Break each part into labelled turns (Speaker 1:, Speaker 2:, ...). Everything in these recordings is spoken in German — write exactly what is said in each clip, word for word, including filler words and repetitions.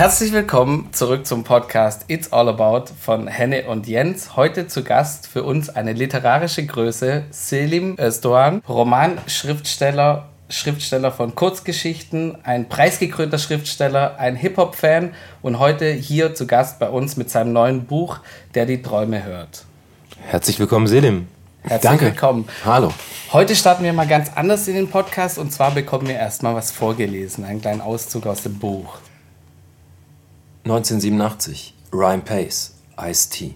Speaker 1: Herzlich willkommen zurück zum Podcast It's All About von Henne und Jens. Heute zu Gast für uns eine literarische Größe, Selim Özdoğan, Romanschriftsteller, Schriftsteller von Kurzgeschichten, ein preisgekrönter Schriftsteller, ein Hip-Hop-Fan und heute hier zu Gast bei uns mit seinem neuen Buch, Der die Träume hört.
Speaker 2: Herzlich willkommen, Selim.
Speaker 1: Herzlich
Speaker 2: Danke.
Speaker 1: willkommen.
Speaker 2: Hallo.
Speaker 1: Heute starten wir mal ganz anders in den Podcast und zwar bekommen wir erstmal was vorgelesen, einen kleinen Auszug aus dem Buch.
Speaker 2: neunzehnhundertsiebenundachtzig, Rhyme Pace, Ice-T.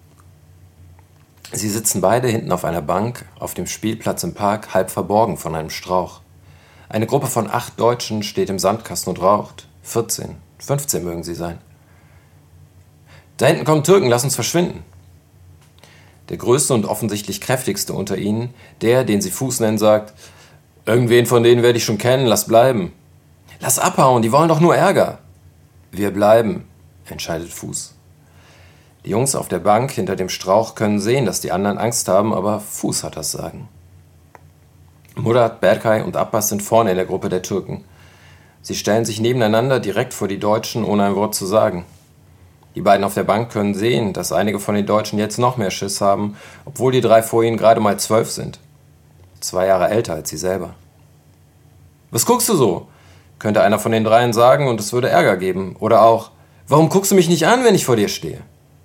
Speaker 2: Sie sitzen beide hinten auf einer Bank auf dem Spielplatz im Park, halb verborgen von einem Strauch. Eine Gruppe von acht Deutschen steht im Sandkasten und raucht. vierzehn, fünfzehn mögen sie sein. Da hinten kommen Türken, lass uns verschwinden. Der größte und offensichtlich kräftigste unter ihnen, der, den sie Fuß nennen, sagt, irgendwen von denen werde ich schon kennen, lass bleiben. Lass abhauen, die wollen doch nur Ärger. Wir bleiben, entscheidet Fuß. Die Jungs auf der Bank hinter dem Strauch können sehen, dass die anderen Angst haben, aber Fuß hat das Sagen. Murat, Berkay und Abbas sind vorne in der Gruppe der Türken. Sie stellen sich nebeneinander direkt vor die Deutschen, ohne ein Wort zu sagen. Die beiden auf der Bank können sehen, dass einige von den Deutschen jetzt noch mehr Schiss haben, obwohl die drei vor ihnen gerade mal zwölf sind. Zwei Jahre älter als sie selber. Was guckst du so? Könnte einer von den dreien sagen und es würde Ärger geben. Oder auch, warum guckst du mich nicht an, wenn ich vor dir stehe?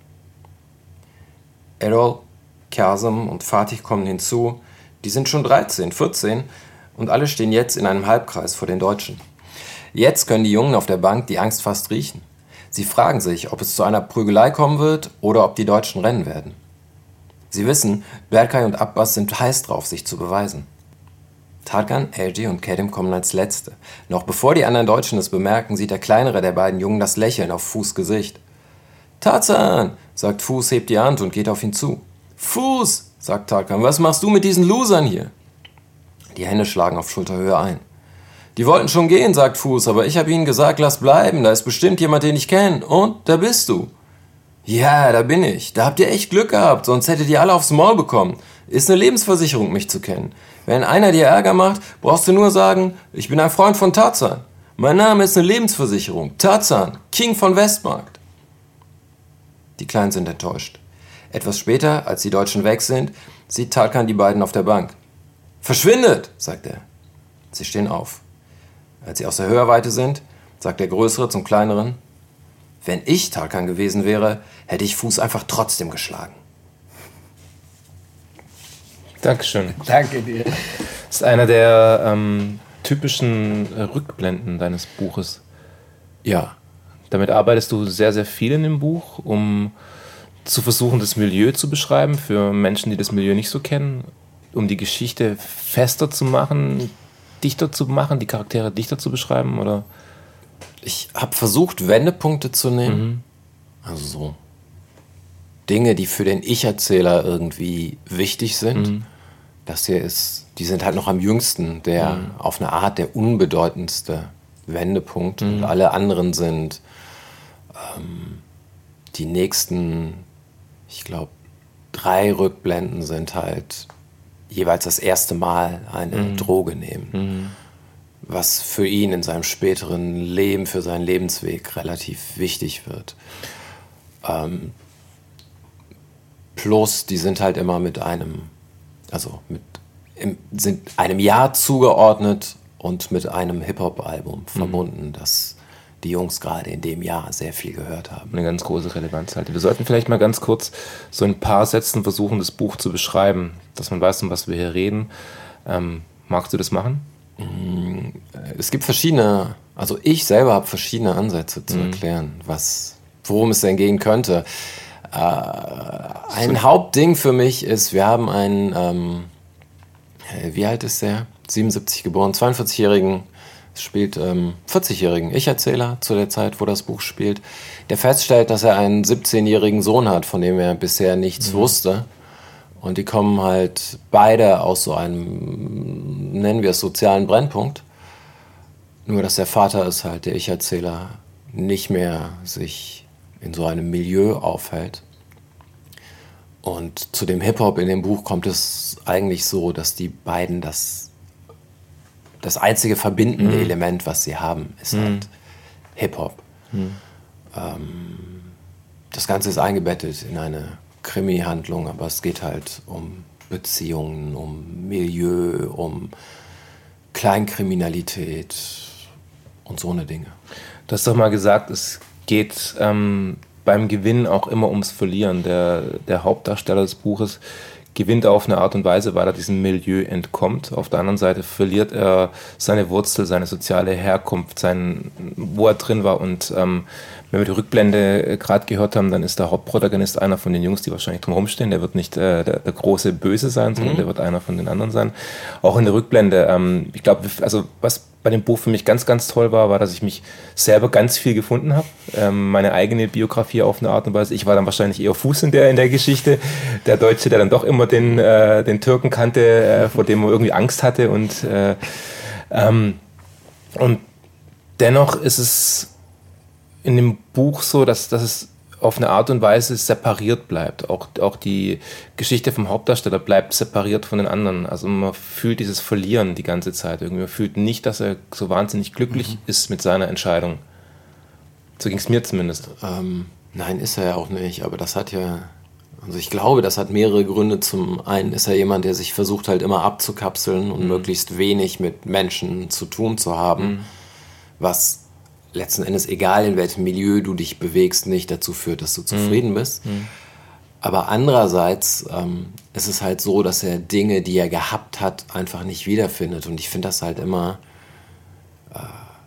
Speaker 2: Erol, Kazım und Fatih kommen hinzu. Die sind schon dreizehn, vierzehn und alle stehen jetzt in einem Halbkreis vor den Deutschen. Jetzt können die Jungen auf der Bank die Angst fast riechen. Sie fragen sich, ob es zu einer Prügelei kommen wird oder ob die Deutschen rennen werden. Sie wissen, Berkay und Abbas sind heiß drauf, sich zu beweisen. Tarkan, Erci und Kerim kommen als Letzte. Noch bevor die anderen Deutschen es bemerken, sieht der kleinere der beiden Jungen das Lächeln auf Fuß' Gesicht. Tarzan, sagt Fuß, hebt die Hand und geht auf ihn zu. Fuß, sagt Tarkan, was machst du mit diesen Losern hier? Die Hände schlagen auf Schulterhöhe ein. Die wollten schon gehen, sagt Fuß, aber ich habe ihnen gesagt, lass bleiben, da ist bestimmt jemand, den ich kenne. Und, da bist du. Ja, da bin ich. Da habt ihr echt Glück gehabt, sonst hättet ihr alle aufs Maul bekommen. Ist eine Lebensversicherung, mich zu kennen. Wenn einer dir Ärger macht, brauchst du nur sagen, ich bin ein Freund von Tarzan. Mein Name ist eine Lebensversicherung. Tarzan, King von Westmarkt. Die Kleinen sind enttäuscht. Etwas später, als die Deutschen weg sind, sieht Tarkan die beiden auf der Bank. Verschwindet, sagt er. Sie stehen auf. Als sie aus der Hörweite sind, sagt der Größere zum Kleineren, wenn ich Tarkan gewesen wäre, hätte ich Fuß einfach trotzdem geschlagen.
Speaker 3: Dankeschön.
Speaker 1: Danke dir.
Speaker 3: Das ist einer der ähm, typischen äh, Rückblenden deines Buches.
Speaker 2: Ja.
Speaker 3: Damit arbeitest du sehr, sehr viel in dem Buch, um zu versuchen, das Milieu zu beschreiben für Menschen, die das Milieu nicht so kennen, um die Geschichte fester zu machen, dichter zu machen, die Charaktere dichter zu beschreiben, oder?
Speaker 2: Ich habe versucht, Wendepunkte zu nehmen.
Speaker 3: Mhm.
Speaker 2: Also so Dinge, die für den Ich-Erzähler irgendwie wichtig sind.
Speaker 3: Mhm.
Speaker 2: Das hier ist, die sind halt noch am jüngsten, der
Speaker 3: Mhm.
Speaker 2: auf eine Art der unbedeutendste Wendepunkt.
Speaker 3: Mhm.
Speaker 2: Und alle anderen sind ähm, die nächsten, ich glaube, drei Rückblenden sind halt jeweils das erste Mal eine
Speaker 3: Mhm.
Speaker 2: Droge nehmen.
Speaker 3: Mhm.
Speaker 2: Was für ihn in seinem späteren Leben, für seinen Lebensweg relativ wichtig wird. Ähm, plus, die sind halt immer mit einem, also mit im, sind einem Jahr zugeordnet und mit einem Hip-Hop-Album verbunden, das die Jungs gerade in dem Jahr sehr viel gehört haben.
Speaker 3: Eine ganz große Relevanz halt. Wir sollten vielleicht mal ganz kurz so in ein paar Sätzen versuchen, das Buch zu beschreiben, dass man weiß, um was wir hier reden. Ähm, magst du das machen?
Speaker 2: Es gibt verschiedene, also ich selber habe verschiedene Ansätze zu
Speaker 3: Mhm.
Speaker 2: erklären, was, worum es denn gehen könnte. Äh, ein Hauptding für mich ist, wir haben einen, ähm, wie alt ist der? siebenundsiebzig geboren, zweiundvierzigjährigen, spielt ähm, vierzigjährigen Ich-Erzähler zu der Zeit, wo das Buch spielt, der feststellt, dass er einen siebzehnjährigen Sohn hat, von dem er bisher nichts
Speaker 3: Mhm.
Speaker 2: wusste. Und die kommen halt beide aus so einem, nennen wir es, sozialen Brennpunkt. Nur, dass der Vater ist halt, der Ich-Erzähler, nicht mehr sich in so einem Milieu aufhält. Und zu dem Hip-Hop in dem Buch kommt es eigentlich so, dass die beiden das, das einzige verbindende
Speaker 3: Mhm.
Speaker 2: Element, was sie haben, ist
Speaker 3: Mhm.
Speaker 2: halt Hip-Hop.
Speaker 3: Mhm.
Speaker 2: Ähm, das Ganze ist eingebettet in eine Krimi-Handlung, aber es geht halt um Beziehungen, um Milieu, um Kleinkriminalität und so eine Dinge.
Speaker 3: Du hast doch mal gesagt, es geht ähm, beim Gewinn auch immer ums Verlieren. Der, der Hauptdarsteller des Buches gewinnt auf eine Art und Weise, weil er diesem Milieu entkommt. Auf der anderen Seite verliert er seine Wurzel, seine soziale Herkunft, sein, wo er drin war. Und ähm, wenn wir die Rückblende gerade gehört haben, dann ist der Hauptprotagonist einer von den Jungs, die wahrscheinlich drumherum stehen. Der wird nicht äh, der, der große Böse sein, sondern mhm. der wird einer von den anderen sein. Auch in der Rückblende. Ähm, ich glaube, also was bei dem Buch für mich ganz, ganz toll war, war, dass ich mich selber ganz viel gefunden habe. Ähm, meine eigene Biografie auf eine Art und Weise. Ich war dann wahrscheinlich eher Fuß in der, in der Geschichte. Der Deutsche, der dann doch immer den, äh, den Türken kannte, äh, vor dem er irgendwie Angst hatte. Und, äh, ähm, und dennoch ist es in dem Buch so, dass, dass es auf eine Art und Weise separiert bleibt. Auch, auch die Geschichte vom Hauptdarsteller bleibt separiert von den anderen. Also man fühlt dieses Verlieren die ganze Zeit irgendwie. Man fühlt nicht, dass er so wahnsinnig glücklich mhm. ist mit seiner Entscheidung. So ging es mir zumindest.
Speaker 2: Ähm, nein, ist er ja auch nicht. Aber das hat ja, also ich glaube, das hat mehrere Gründe. Zum einen ist er jemand, der sich versucht halt immer abzukapseln und mhm. möglichst wenig mit Menschen zu tun zu haben, mhm. was letzten Endes, egal in welchem Milieu du dich bewegst, nicht dazu führt, dass du zufrieden bist. Mhm. Aber andererseits ähm, ist es halt so, dass er Dinge, die er gehabt hat, einfach nicht wiederfindet. Und ich finde das halt immer äh,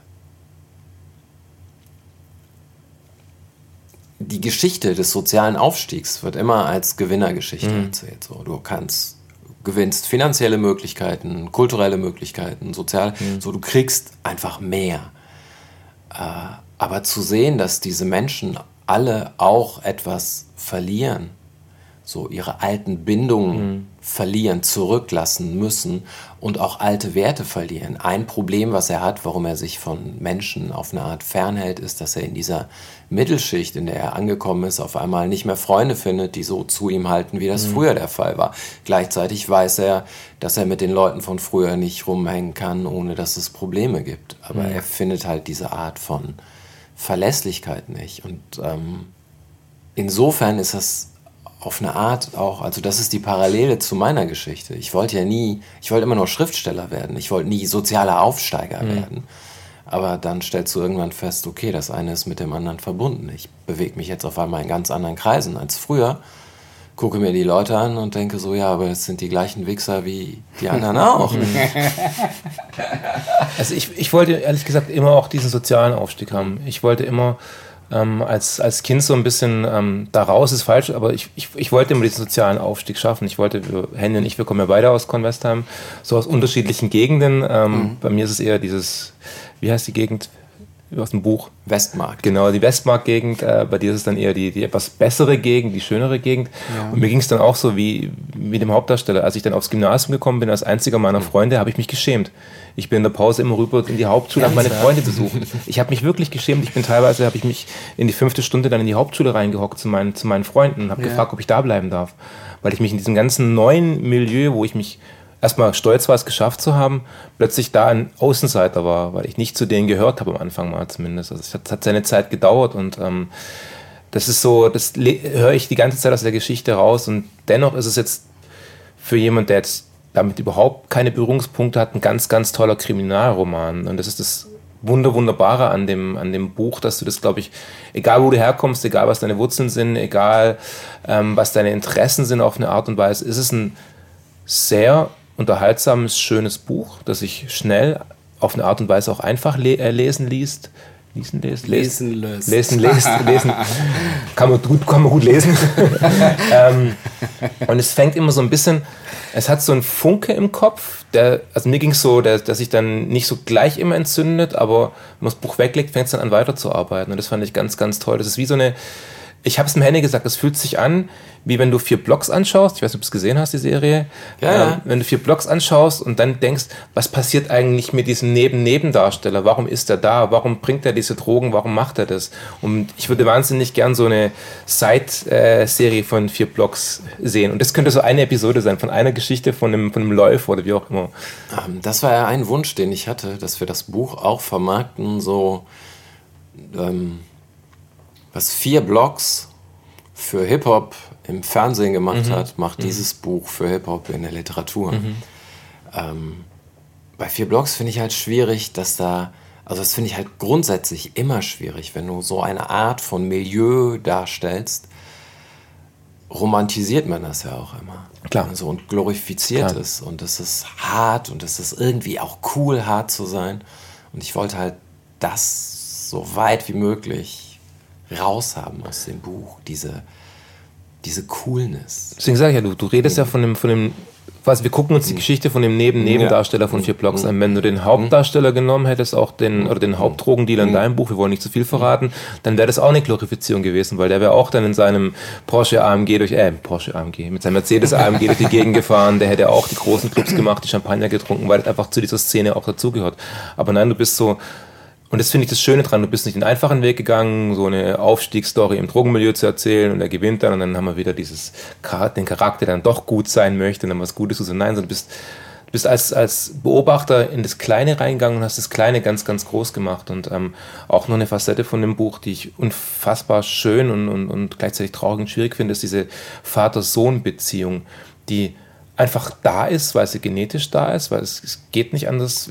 Speaker 2: die Geschichte des sozialen Aufstiegs wird immer als Gewinnergeschichte mhm. erzählt. So, du kannst gewinnst finanzielle Möglichkeiten, kulturelle Möglichkeiten, sozial, mhm. so du kriegst einfach mehr. Aber zu sehen, dass diese Menschen alle auch etwas verlieren, so ihre alten Bindungen mhm. verlieren, zurücklassen müssen und auch alte Werte verlieren. Ein Problem, was er hat, warum er sich von Menschen auf eine Art fernhält, ist, dass er in dieser Mittelschicht, in der er angekommen ist, auf einmal nicht mehr Freunde findet, die so zu ihm halten, wie das mhm. früher der Fall war. Gleichzeitig weiß er, dass er mit den Leuten von früher nicht rumhängen kann, ohne dass es Probleme gibt. Aber mhm. er findet halt diese Art von Verlässlichkeit nicht. Und ähm, insofern ist das auf eine Art auch, also das ist die Parallele zu meiner Geschichte. Ich wollte ja nie, ich wollte immer nur Schriftsteller werden. Ich wollte nie sozialer Aufsteiger mhm. werden. Aber dann stellst du irgendwann fest, okay, das eine ist mit dem anderen verbunden. Ich bewege mich jetzt auf einmal in ganz anderen Kreisen als früher, gucke mir die Leute an und denke so, ja, aber es sind die gleichen Wichser wie die anderen auch.
Speaker 3: Also ich, ich wollte ehrlich gesagt immer auch diesen sozialen Aufstieg haben. Ich wollte immer ähm, als, als Kind so ein bisschen, ähm, da raus ist falsch, aber ich, ich, ich wollte immer diesen sozialen Aufstieg schaffen. Ich wollte, Henny und ich, wir kommen ja beide aus Kornwestheim, so aus unterschiedlichen Gegenden. Ähm, mhm. Bei mir ist es eher dieses, wie heißt die Gegend? Aus dem Buch.
Speaker 2: Westmark.
Speaker 3: Genau, die Westmark-Gegend. Äh, bei dir ist es dann eher die, die etwas bessere Gegend, die schönere Gegend. Ja. Und mir ging es dann auch so wie, wie dem Hauptdarsteller. Als ich dann aufs Gymnasium gekommen bin, als einziger meiner Freunde, habe ich mich geschämt. Ich bin in der Pause immer rüber in die Hauptschule, habe meine Freunde besucht. Ich habe mich wirklich geschämt. Ich bin teilweise, habe ich mich in die fünfte Stunde dann in die Hauptschule reingehockt zu meinen, zu meinen Freunden und habe ja. gefragt, ob ich da bleiben darf. Weil ich mich in diesem ganzen neuen Milieu, wo ich mich erstmal stolz war, es geschafft zu haben, plötzlich da ein Außenseiter war, weil ich nicht zu denen gehört habe am Anfang mal zumindest. Also es hat, hat seine Zeit gedauert und ähm, das ist so, das le- höre ich die ganze Zeit aus der Geschichte raus und dennoch ist es jetzt für jemand, der jetzt damit überhaupt keine Berührungspunkte hat, ein ganz, ganz toller Kriminalroman und das ist das Wunder, Wunderbare an dem, an dem Buch, dass du das, glaube ich, egal wo du herkommst, egal was deine Wurzeln sind, egal ähm, was deine Interessen sind auf eine Art und Weise, ist es ein sehr unterhaltsames, schönes Buch, das sich schnell auf eine Art und Weise auch einfach le- äh, lesen liest. Lesen, lesen, lesen, lesen, lesen, lesen, lesen. Kann man gut, kann man gut lesen. ähm, und es fängt immer so ein bisschen, es hat so einen Funke im Kopf, der, also mir ging es so, der, der sich dann nicht so gleich immer entzündet, aber wenn man das Buch weglegt, fängt es dann an weiterzuarbeiten. Und das fand ich ganz, ganz toll. Das ist wie so eine, ich habe es dem Henny gesagt, es fühlt sich an, wie wenn du vier Blocks anschaust, ich weiß nicht, ob du es gesehen hast, die Serie,
Speaker 2: ja, ja.
Speaker 3: Ähm, wenn du vier Blocks anschaust und dann denkst, was passiert eigentlich mit diesem Neben-Nebendarsteller, warum ist er da, warum bringt er diese Drogen, warum macht er das? Und ich würde wahnsinnig gern so eine Side-Serie von vier Blocks sehen und das könnte so eine Episode sein, von einer Geschichte, von einem, von einem Läufer oder wie auch immer.
Speaker 2: Das war ja ein Wunsch, den ich hatte, dass wir das Buch auch vermarkten, so ähm was vier Blogs für Hip-Hop im Fernsehen gemacht
Speaker 3: Mhm.
Speaker 2: hat, macht
Speaker 3: Mhm.
Speaker 2: dieses Buch für Hip-Hop in der Literatur.
Speaker 3: Mhm.
Speaker 2: Ähm, bei vier Blogs finde ich halt schwierig, dass da, also das finde ich halt grundsätzlich immer schwierig, wenn du so eine Art von Milieu darstellst, romantisiert man das ja auch immer.
Speaker 3: Klar.
Speaker 2: Also und glorifiziert
Speaker 3: Klar.
Speaker 2: es. Und es ist hart und es ist irgendwie auch cool, hart zu sein. Und ich wollte halt das so weit wie möglich raushaben aus dem Buch, diese, diese Coolness.
Speaker 3: Deswegen sage ich ja, du, du redest ja von dem, von dem, was wir gucken uns die Geschichte von dem Neben-Nebendarsteller von vier Blocks an. Wenn du den Hauptdarsteller genommen hättest, auch den, oder den Hauptdrogendealer in deinem Buch, wir wollen nicht zu viel verraten, dann wäre das auch eine Glorifizierung gewesen, weil der wäre auch dann in seinem Porsche A M G durch, äh, Porsche A M G, mit seinem Mercedes A M G durch die Gegend gefahren, der hätte auch die großen Clubs gemacht, die Champagner getrunken, weil das einfach zu dieser Szene auch dazugehört. Aber nein, du bist so, und das finde ich das Schöne dran, du bist nicht den einfachen Weg gegangen, so eine Aufstiegsstory im Drogenmilieu zu erzählen und er gewinnt dann und dann haben wir wieder dieses, den Charakter, der dann doch gut sein möchte und dann was Gutes zu sein. Nein, sondern du bist, du bist als, als Beobachter in das Kleine reingegangen und hast das Kleine ganz, ganz groß gemacht und ähm, auch noch eine Facette von dem Buch, die ich unfassbar schön und, und, und gleichzeitig traurig und schwierig finde, ist diese Vater-Sohn-Beziehung, die einfach da ist, weil sie genetisch da ist, weil es, es geht nicht anders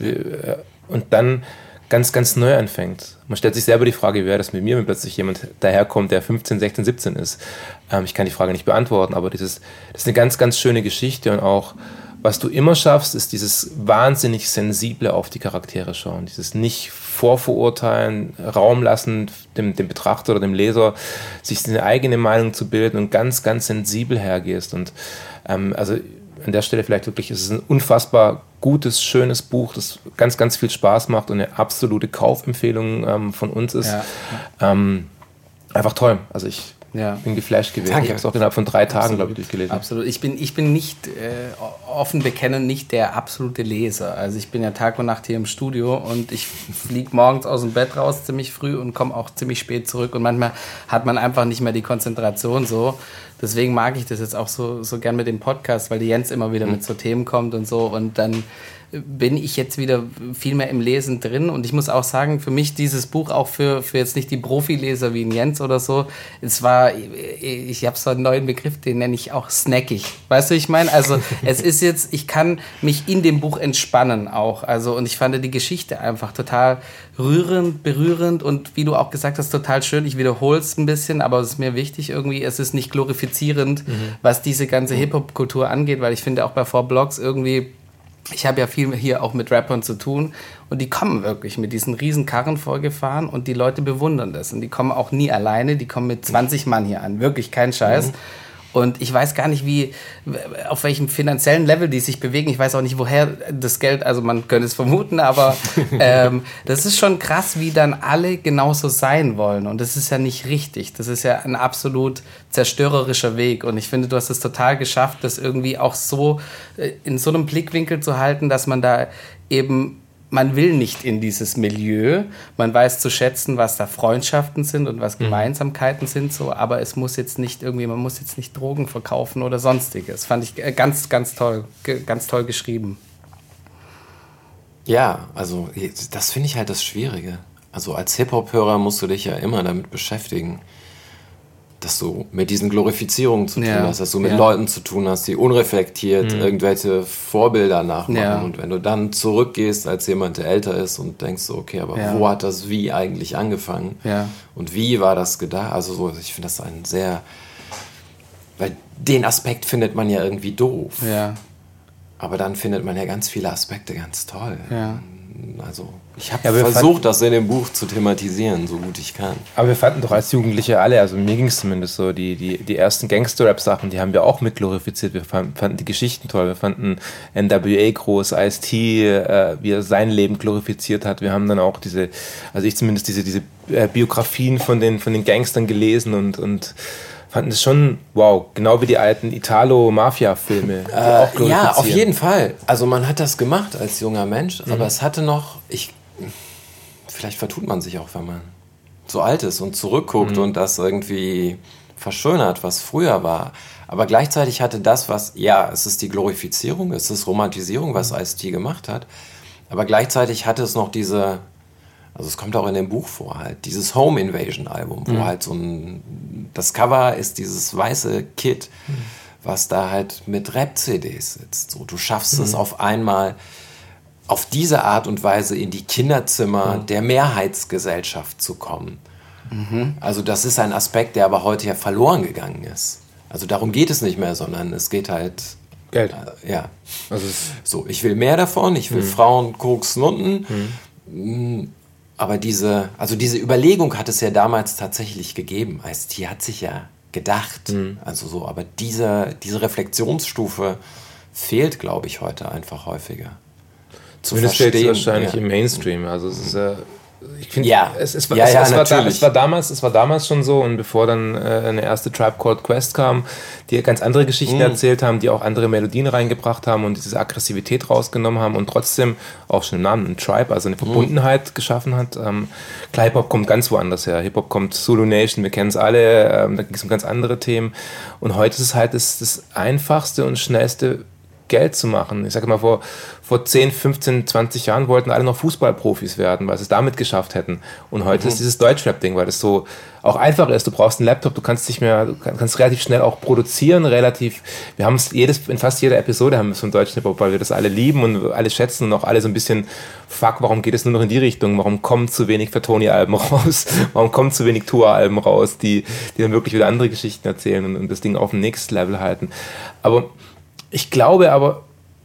Speaker 3: und dann ganz, ganz neu anfängt. Man stellt sich selber die Frage, wie wäre das mit mir, wenn plötzlich jemand daherkommt, der fünfzehn, sechzehn, siebzehn ist. Ähm, ich kann die Frage nicht beantworten, aber dieses, das ist eine ganz, ganz schöne Geschichte und auch, was du immer schaffst, ist dieses wahnsinnig sensible auf die Charaktere schauen, dieses nicht vorverurteilen, Raum lassen, dem, dem Betrachter oder dem Leser, sich eine eigene Meinung zu bilden und ganz, ganz sensibel hergehst und ähm, also an der Stelle vielleicht wirklich, es ist ein unfassbar gutes, schönes Buch, das ganz, ganz viel Spaß macht und eine absolute Kaufempfehlung ähm, von uns ist.
Speaker 1: Ja.
Speaker 3: Ähm, einfach toll. Also ich
Speaker 1: Ja.
Speaker 3: bin geflasht gewesen.
Speaker 2: Danke.
Speaker 3: Ich habe es auch innerhalb von drei Tagen,
Speaker 1: Absolut.
Speaker 3: glaube ich, durchgelesen.
Speaker 1: Absolut. Ich bin, ich bin nicht, äh, offen bekennend, nicht der absolute Leser. Also ich bin ja Tag und Nacht hier im Studio und ich fliege morgens aus dem Bett raus ziemlich früh und komme auch ziemlich spät zurück und manchmal hat man einfach nicht mehr die Konzentration so. Deswegen mag ich das jetzt auch so, so gern mit dem Podcast, weil die Jens immer wieder mit so Themen kommt und so und dann bin ich jetzt wieder viel mehr im Lesen drin und ich muss auch sagen, für mich dieses Buch auch für, für jetzt nicht die Profileser wie ein Jens oder so, es war, ich habe so einen neuen Begriff, den nenne ich auch snackig. Weißt du, ich meine, also es ist jetzt, ich kann mich in dem Buch entspannen auch, also und ich fand die Geschichte einfach total rührend, berührend und wie du auch gesagt hast, total schön, ich wiederhole es ein bisschen, aber es ist mir wichtig irgendwie, es ist nicht glorifizierend, mhm. was diese ganze Hip-Hop-Kultur angeht, weil ich finde auch bei vier Blocks irgendwie, ich habe ja viel hier auch mit Rappern zu tun und die kommen wirklich mit diesen riesen Karren vorgefahren und die Leute bewundern das und die kommen auch nie alleine, die kommen mit zwanzig Mann hier an, wirklich kein Scheiß. Mhm. Und ich weiß gar nicht, wie, auf welchem finanziellen Level die sich bewegen. Ich weiß auch nicht, woher das Geld, also man könnte es vermuten, aber ähm, das ist schon krass, wie dann alle genauso sein wollen. Und das ist ja nicht richtig. Das ist ja ein absolut zerstörerischer Weg. Und ich finde, du hast es total geschafft, das irgendwie auch so äh, in so einem Blickwinkel zu halten, dass man da eben man will nicht in dieses Milieu, man weiß zu schätzen, was da Freundschaften sind und was Gemeinsamkeiten mhm. sind, so, aber es muss jetzt nicht irgendwie, man muss jetzt nicht Drogen verkaufen oder sonstiges. Fand ich ganz, ganz toll, ganz toll geschrieben.
Speaker 2: Ja, also das finde ich halt das Schwierige. Also als Hip-Hop-Hörer musst du dich ja immer damit beschäftigen, dass du mit diesen Glorifizierungen zu tun
Speaker 1: ja.
Speaker 2: hast, dass du mit
Speaker 1: ja.
Speaker 2: Leuten zu tun hast, die unreflektiert mhm. irgendwelche Vorbilder nachmachen.
Speaker 1: Ja.
Speaker 2: Und wenn du dann zurückgehst als jemand, der älter ist und denkst so, okay, aber
Speaker 1: ja.
Speaker 2: wo hat das wie eigentlich angefangen?
Speaker 1: Ja.
Speaker 2: Und wie war das gedacht? Also so, ich finde das ein sehr... Weil den Aspekt findet man ja irgendwie doof.
Speaker 1: Ja.
Speaker 2: Aber dann findet man ja ganz viele Aspekte ganz toll.
Speaker 1: Ja.
Speaker 2: Also ich habe
Speaker 3: ja,
Speaker 2: versucht, das in dem Buch zu thematisieren, so gut ich kann.
Speaker 3: Aber wir fanden doch als Jugendliche alle, also mir ging es zumindest so, die, die, die ersten Gangster-Rap-Sachen, die haben wir auch mit glorifiziert. Wir fanden, fanden die Geschichten toll. Wir fanden N W A groß, Ice-T, äh, wie er sein Leben glorifiziert hat. Wir haben dann auch diese, also ich zumindest diese, diese äh, Biografien von den, von den Gangstern gelesen und, und fanden es schon, wow, genau wie die alten Italo-Mafia-Filme.
Speaker 2: Äh, ja, auf jeden Fall. Also man hat das gemacht als junger Mensch, mhm. aber es hatte noch, ich, vielleicht vertut man sich auch, wenn man so alt ist und zurückguckt mhm. und das irgendwie verschönert, was früher war. Aber gleichzeitig hatte das, was, ja, es ist die Glorifizierung, es ist Romantisierung, was Ice-T gemacht hat, aber gleichzeitig hatte es noch diese, Also es kommt auch in dem Buch vor, halt dieses Home Invasion Album, wo mhm. halt so ein, das Cover ist dieses weiße Kit, mhm. was da halt mit Rap-C Ds sitzt. So, du schaffst mhm. es auf einmal auf diese Art und Weise in die Kinderzimmer mhm. der Mehrheitsgesellschaft zu kommen. Mhm. Also das ist ein Aspekt, der aber heute ja verloren gegangen ist. Also darum geht es nicht mehr, sondern es geht halt...
Speaker 3: Geld.
Speaker 2: Äh, ja.
Speaker 3: Also
Speaker 2: so, ich will mehr davon, ich will mhm. Frauen, Koks, Nutten. Mhm. Aber diese, also diese Überlegung hat es ja damals tatsächlich gegeben. Ice-T hat sich ja gedacht. Mhm. Also so, aber diese, diese Reflexionsstufe fehlt, glaube ich, heute einfach häufiger.
Speaker 3: Zumindest fehlt es wahrscheinlich ja. im Mainstream. Also es ist äh, ich finde,
Speaker 2: ja.
Speaker 3: es, es, war,
Speaker 2: ja,
Speaker 3: es,
Speaker 2: ja,
Speaker 3: es, war da, es, war damals, es war damals schon so, und bevor dann äh, eine erste Tribe Called Quest kam, die ganz andere Geschichten mm. erzählt haben, die auch andere Melodien reingebracht haben und diese Aggressivität rausgenommen haben und trotzdem auch schon im Namen ein Tribe, also eine Verbundenheit mm. geschaffen hat. Ähm, klar, Hip-Hop kommt ganz woanders her. Hip-Hop kommt Zulu Nation, wir kennen es alle, ähm, da ging es um ganz andere Themen. Und heute ist es halt das, das einfachste und schnellste Geld zu machen. Ich sage mal, vor, vor zehn, fünfzehn, zwanzig Jahren wollten alle noch Fußballprofis werden, weil sie es damit geschafft hätten. Und heute mhm. ist dieses Deutschrap-Ding, weil das so auch einfacher ist. Du brauchst einen Laptop, du kannst nicht mehr, du kannst relativ schnell auch produzieren, relativ, wir haben es jedes, in fast jeder Episode haben wir es vom deutschen Hip-Hop, weil wir das alle lieben und alle schätzen und auch alle so ein bisschen, fuck, warum geht es nur noch in die Richtung? Warum kommen zu wenig Fatoni-Alben raus? Warum kommen zu wenig Tour-Alben raus, die, die dann wirklich wieder andere Geschichten erzählen und, und das Ding auf ein nächstes Level halten? Aber ich glaube aber,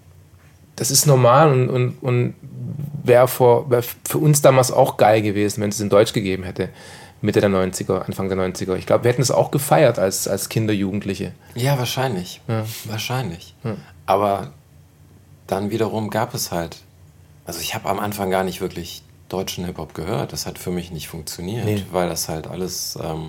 Speaker 3: das ist normal und, und, und wäre wär für uns damals auch geil gewesen, wenn es in Deutsch gegeben hätte. Mitte der neunziger, Anfang der neunziger. Ich glaube, wir hätten es auch gefeiert als, als Kinder, Jugendliche.
Speaker 2: Ja, wahrscheinlich. Ja. Wahrscheinlich. Ja. Aber dann wiederum gab es halt... Also ich habe am Anfang gar nicht wirklich deutschen Hip-Hop gehört. Das hat für mich nicht funktioniert, nee. weil das halt alles... Ähm,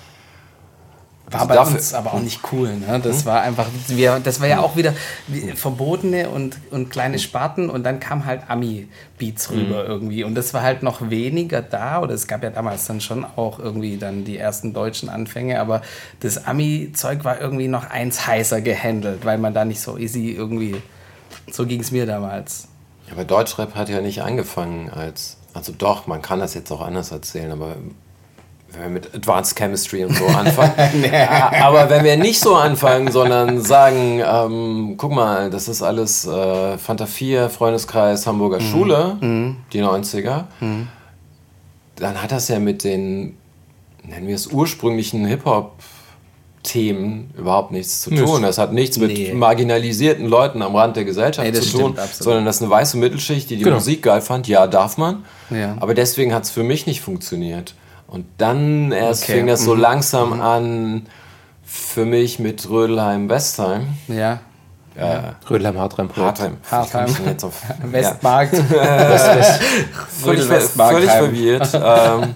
Speaker 1: War also bei dafür, uns aber auch nicht cool, ne? Das hm? war einfach, wir, das war ja auch wieder verbotene und, und kleine Sparten und dann kam halt Ami-Beats rüber hm. irgendwie und das war halt noch weniger da, oder es gab ja damals dann schon auch irgendwie dann die ersten deutschen Anfänge, aber das Ami-Zeug war irgendwie noch eins heißer gehandelt, weil man da nicht so easy irgendwie, so ging es mir damals.
Speaker 2: Aber Deutschrap hat ja nicht angefangen als, also doch, man kann das jetzt auch anders erzählen, aber... wenn wir mit Advanced Chemistry und so anfangen. nee. Aber wenn wir nicht so anfangen, sondern sagen, ähm, guck mal, das ist alles äh, Fanta vier, Freundeskreis, Hamburger mhm. Schule, mhm. die neunziger, mhm. dann hat das ja mit den, nennen wir es, ursprünglichen Hip-Hop-Themen überhaupt nichts zu tun. Das hat nichts mit nee. marginalisierten Leuten am Rand der Gesellschaft nee, zu tun, stimmt, sondern das ist eine weiße Mittelschicht, die die genau. Musik geil fand. Ja, darf man. Ja. Aber deswegen hat es für mich nicht funktioniert. Und dann erst okay. fing das so mhm. langsam mhm. an für mich mit Rödelheim-Westheim.
Speaker 1: Ja.
Speaker 2: Äh,
Speaker 3: Rödelheim-Hartheim.
Speaker 2: Hartheim.
Speaker 1: Hartheim.
Speaker 2: Jetzt auf,
Speaker 1: Westmarkt.
Speaker 2: Ja. West, West. Völlig, Westmarkt völlig verwirrt. ähm,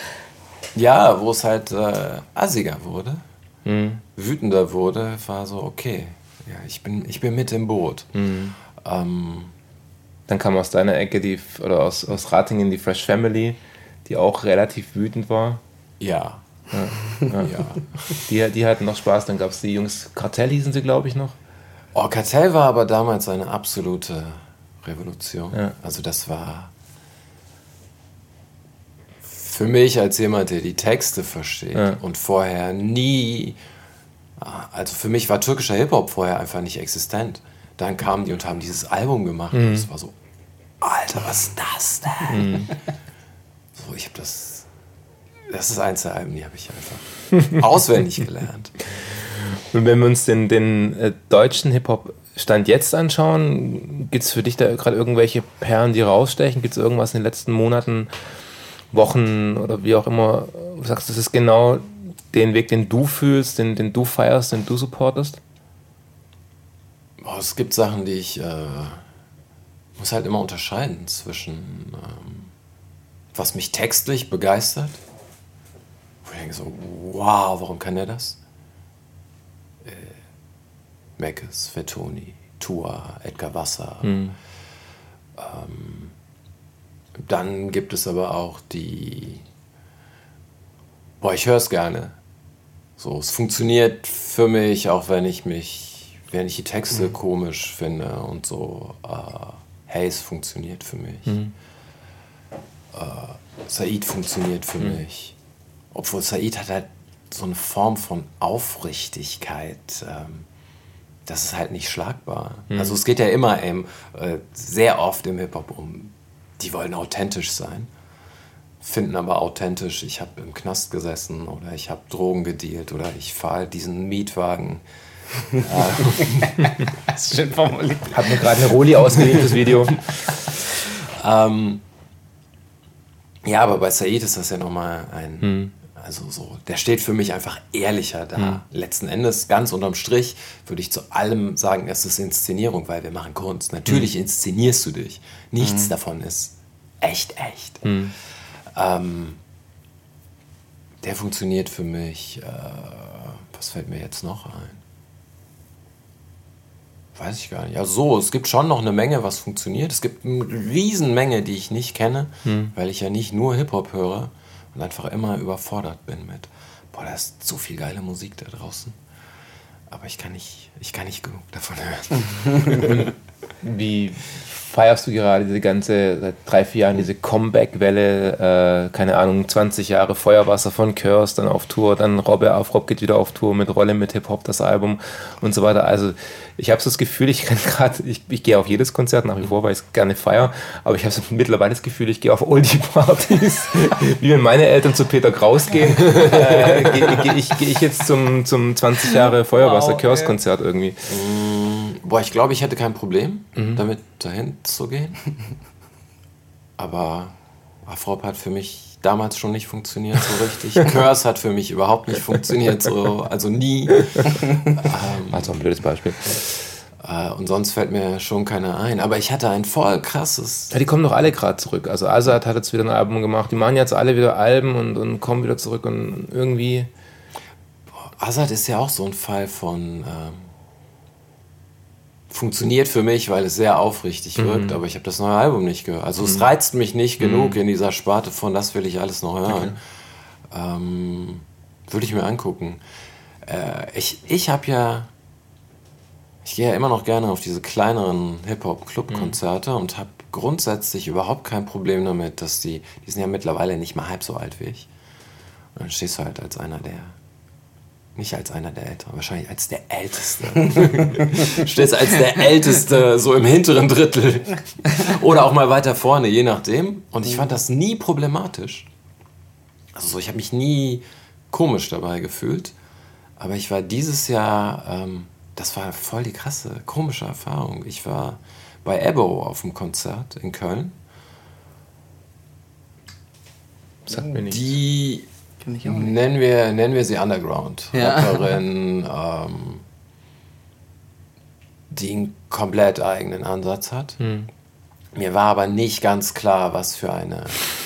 Speaker 2: ja, wo es halt äh, assiger wurde, mhm. wütender wurde, war so, okay, ja, ich bin, ich bin mit im Boot. Mhm. Ähm,
Speaker 3: dann kam aus deiner Ecke, die oder aus, aus Ratingen die Fresh Family, die auch relativ wütend war.
Speaker 2: Ja.
Speaker 3: ja, ja. ja. Die, die hatten noch Spaß. Dann gab es die Jungs, Kartell hießen sie, glaube ich, noch.
Speaker 2: Oh, Kartell war aber damals eine absolute Revolution. Ja. Also das war für mich als jemand, der die Texte versteht ja. und vorher nie... Also für mich war türkischer Hip-Hop vorher einfach nicht existent. Dann kamen die und haben dieses Album gemacht mhm. und es war so, Alter, was ist das denn? Mhm. So, ich habe das, das ist eins der Alben, die habe ich einfach auswendig gelernt.
Speaker 3: Und wenn wir uns den, den äh, deutschen Hip-Hop-Stand jetzt anschauen, gibt es für dich da gerade irgendwelche Perlen, die rausstechen? Gibt es irgendwas in den letzten Monaten, Wochen oder wie auch immer, du sagst, das ist genau den Weg, den du fühlst, den, den du feierst, den du supportest?
Speaker 2: Boah, es gibt Sachen, die ich äh, muss halt immer unterscheiden zwischen... Ähm, was mich textlich begeistert, wo ich denke so, wow, warum kann der das? Äh, Meckes, Fatoni, Tua, Edgar Wasser. Mhm. Ähm, dann gibt es aber auch die, boah, ich höre es gerne. So, es funktioniert für mich, auch wenn ich mich, wenn ich die Texte mhm. komisch finde und so. Äh, hey, es funktioniert für mich. Mhm. Äh, Said funktioniert für mhm. mich. Obwohl Said hat halt so eine Form von Aufrichtigkeit. Ähm, das ist halt nicht schlagbar. Mhm. Also es geht ja immer eben, äh, sehr oft im Hip-Hop um, die wollen authentisch sein, finden aber authentisch, ich habe im Knast gesessen oder ich habe Drogen gedealt oder ich fahre diesen Mietwagen.
Speaker 3: Das ist schön formuliert. Hat mir gerade eine Roli ausgeliehen, das Video.
Speaker 2: ähm, ja, aber bei Said ist das ja nochmal ein... Mhm. Also so, der steht für mich einfach ehrlicher da. Mhm. Letzten Endes, ganz unterm Strich, würde ich zu allem sagen, es ist Inszenierung, weil wir machen Kunst. Natürlich mhm. inszenierst du dich. Nichts mhm. davon ist echt, echt. Mhm. Ähm, der funktioniert für mich. Äh, was fällt mir jetzt noch ein? Weiß ich gar nicht. Also so, es gibt schon noch eine Menge, was funktioniert. Es gibt eine Riesenmenge, die ich nicht kenne, mhm. weil ich ja nicht nur Hip-Hop höre. Und einfach immer überfordert bin mit, boah, da ist so viel geile Musik da draußen. Aber ich kann nicht, ich kann nicht genug davon hören.
Speaker 3: Wie feierst du gerade diese ganze, seit drei, vier Jahren, diese Comeback-Welle, äh, keine Ahnung, zwanzig Jahre Feuerwasser von Curse, dann auf Tour, dann Robbe auf Rob geht wieder auf Tour mit Rolle, mit Hip-Hop, das Album und so weiter. Also ich habe so das Gefühl, ich renn gerade, ich, ich gehe auf jedes Konzert nach wie vor, weil ich es gerne feiere, aber ich habe so mittlerweile das Gefühl, ich gehe auf Oldie-Partys, wie wenn meine Eltern zu Peter Kraus gehen, äh, gehe geh ich, geh ich jetzt zum, zum zwanzig Jahre Feuerwasser-Curse-Konzert irgendwie.
Speaker 2: Boah, ich glaube, ich hätte kein Problem, mhm. damit dahin zu gehen. Aber Afrop hat für mich damals schon nicht funktioniert so richtig. Curse hat für mich überhaupt nicht funktioniert, so, also nie. ähm,
Speaker 3: also ein blödes Beispiel.
Speaker 2: Äh, und sonst fällt mir schon keiner ein. Aber ich hatte ein voll krasses...
Speaker 3: Ja, die kommen doch alle gerade zurück. Also Azad hat jetzt wieder ein Album gemacht. Die machen jetzt alle wieder Alben und, und kommen wieder zurück und irgendwie...
Speaker 2: Boah, Azad ist ja auch so ein Fall von... Ähm, funktioniert für mich, weil es sehr aufrichtig mhm. wirkt, aber ich habe das neue Album nicht gehört. Also mhm. es reizt mich nicht mhm. genug in dieser Sparte von das will ich alles noch hören. Okay. Ähm, würde ich mir angucken. Äh, ich ich habe ja, ich gehe ja immer noch gerne auf diese kleineren Hip-Hop-Club-Konzerte mhm. und habe grundsätzlich überhaupt kein Problem damit, dass die, die sind ja mittlerweile nicht mal halb so alt wie ich. Und dann stehst du halt als einer der Nicht als einer der Älteren, wahrscheinlich als der Älteste. Stehst als der Älteste so im hinteren Drittel. Oder auch mal weiter vorne, je nachdem. Und ich fand das nie problematisch. Also so, ich habe mich nie komisch dabei gefühlt. Aber ich war dieses Jahr, ähm, das war voll die krasse, komische Erfahrung. Ich war bei Ebbo auf dem Konzert in Köln.
Speaker 3: Sagt mir nichts.
Speaker 2: Die... Nennen wir, nennen wir sie Underground. Ja. Rapperin, ähm, die einen komplett eigenen Ansatz hat. Hm. Mir war aber nicht ganz klar, was für eine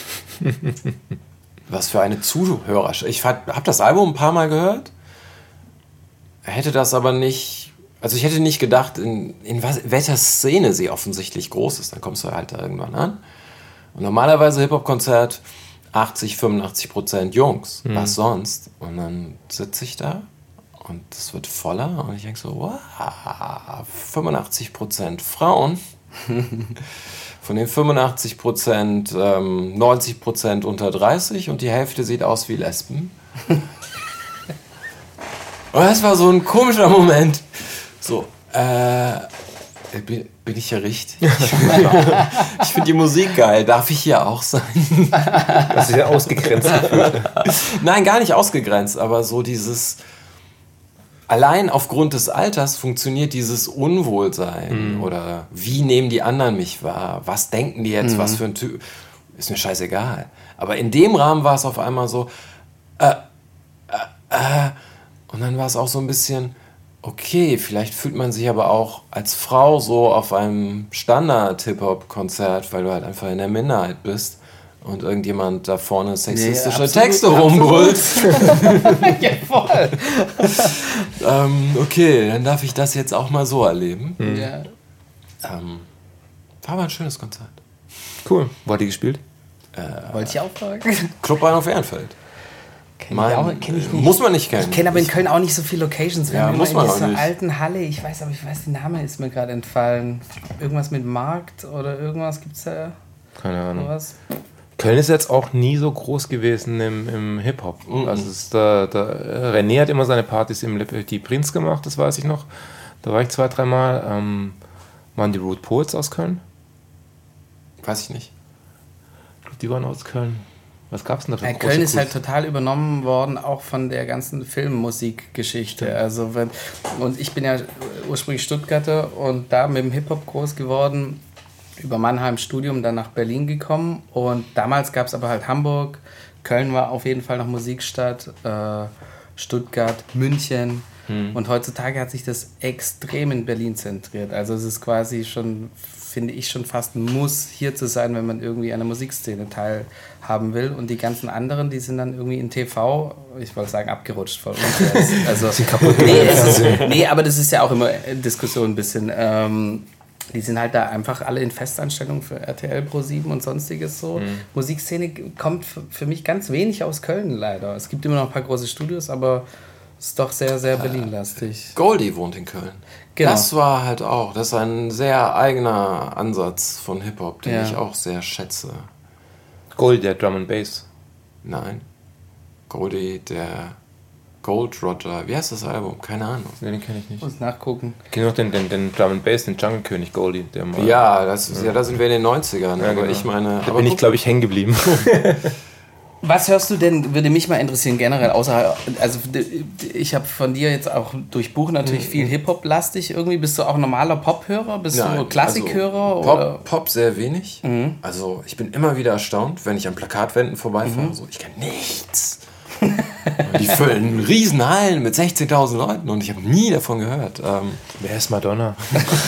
Speaker 2: was für eine Zuhörerschaft. Ich habe das Album ein paar Mal gehört, hätte das aber nicht, also ich hätte nicht gedacht, in, in was, welcher Szene sie offensichtlich groß ist. Dann kommst du halt da irgendwann an. Und normalerweise Hip-Hop-Konzert achtzig, fünfundachtzig Prozent Jungs, mhm. was sonst? Und dann sitze ich da und es wird voller und ich denke so, wow, fünfundachtzig Prozent Frauen. Von den fünfundachtzig Prozent ähm, neunzig Prozent unter dreißig und die Hälfte sieht aus wie Lesben. Und das war so ein komischer Moment. So, äh, bin, bin ich ja richtig? Ich finde die Musik geil. Darf ich hier auch sein?
Speaker 3: Das ist ja ausgegrenzt gefühlt.
Speaker 2: Nein, gar nicht ausgegrenzt, aber so dieses... Allein aufgrund des Alters funktioniert dieses Unwohlsein. Mhm. Oder wie nehmen die anderen mich wahr? Was denken die jetzt? Mhm. Was für ein Typ? Ist mir scheißegal. Aber in dem Rahmen war es auf einmal so... Äh, äh, äh, und dann war es auch so ein bisschen... Okay, vielleicht fühlt man sich aber auch als Frau so auf einem Standard-Hip-Hop-Konzert, weil du halt einfach in der Minderheit bist und irgendjemand da vorne sexistische nee, absolut, Texte rumbrüllt. Ja, voll. ähm, okay, dann darf ich das jetzt auch mal so erleben. Mhm. Ja. Ähm, war aber ein schönes Konzert.
Speaker 3: Cool. Wo hat die gespielt?
Speaker 1: Äh, Wollte ich auch fragen.
Speaker 2: Clubbahnhof Ehrenfeld.
Speaker 1: Kenn ich auch, kenn ich nicht.
Speaker 2: Muss man nicht kennen.
Speaker 1: Ich kenne aber in Köln auch nicht so viele Locations. Wir
Speaker 2: ja,
Speaker 1: haben
Speaker 2: muss
Speaker 1: immer
Speaker 2: man
Speaker 1: in dieser
Speaker 2: nicht.
Speaker 1: alten Halle, ich weiß, aber ich weiß, der Name ist mir gerade entfallen. Irgendwas mit Markt oder irgendwas, gibt's da?
Speaker 3: Keine Ahnung.
Speaker 1: Was?
Speaker 3: Köln ist jetzt auch nie so groß gewesen im, im Hip-Hop. Mhm. Also es ist da, da, René hat immer seine Partys im Le Petit Prince gemacht, das weiß ich noch. Da war ich zwei, dreimal. Ähm, waren die Root Poets aus Köln?
Speaker 2: Weiß ich nicht.
Speaker 3: Die waren aus Köln. Was gab es denn da für
Speaker 1: ja, Köln ist halt total übernommen worden, auch von der ganzen Filmmusikgeschichte. Ja. Also wenn, und ich bin ja ursprünglich Stuttgarter und da mit dem Hip-Hop groß geworden, über Mannheim Studium dann nach Berlin gekommen. Und damals gab es aber halt Hamburg, Köln war auf jeden Fall noch Musikstadt, äh, Stuttgart, München. Hm. Und heutzutage hat sich das extrem in Berlin zentriert. Also es ist quasi schon, finde ich, schon fast ein Muss, hier zu sein, wenn man irgendwie an der Musikszene teilhaben will. Und die ganzen anderen, die sind dann irgendwie in T V, ich wollte sagen, abgerutscht von uns. Also, nee, es ist, nee, aber das ist ja auch immer Diskussion ein bisschen. Ähm, die sind halt da einfach alle in Festanstellung für R T L Pro sieben und sonstiges so. Mhm. Musikszene kommt für mich ganz wenig aus Köln leider. Es gibt immer noch ein paar große Studios, aber es ist doch sehr, sehr Berlin-lastig.
Speaker 2: Goldie wohnt in Köln. Genau. Das war halt auch, das ist ein sehr eigener Ansatz von Hip-Hop, den ja. ich auch sehr schätze.
Speaker 3: Goldie, der Drum and Bass?
Speaker 2: Nein. Goldie, der Gold Roger. Wie heißt das Album? Keine Ahnung.
Speaker 3: Nee, den kenne ich nicht.
Speaker 1: Muss nachgucken.
Speaker 3: Ich kenne noch den, den, den Drum and Bass, den Jungle König Goldie. Der mal,
Speaker 2: ja, das ist, ja. ja, da sind wir in den neunzigern. Ja, aber genau. ich meine...
Speaker 3: Da
Speaker 2: aber
Speaker 3: bin ich, glaube ich, hängen geblieben.
Speaker 1: Was hörst du denn, würde mich mal interessieren, generell, außer, also ich habe von dir jetzt auch durch Buch natürlich mhm. viel Hip-Hop-lastig irgendwie. Bist du auch normaler Pop-Hörer? Bist Nein, du Klassikhörer?
Speaker 2: Also Pop, Pop sehr wenig. Mhm. Also ich bin immer wieder erstaunt, wenn ich an Plakatwänden vorbeifahre. Mhm. So, ich kenne nichts. Die füllen Riesenhallen mit sechzehntausend Leuten und ich habe nie davon gehört. Ähm,
Speaker 3: Wer ist Madonna?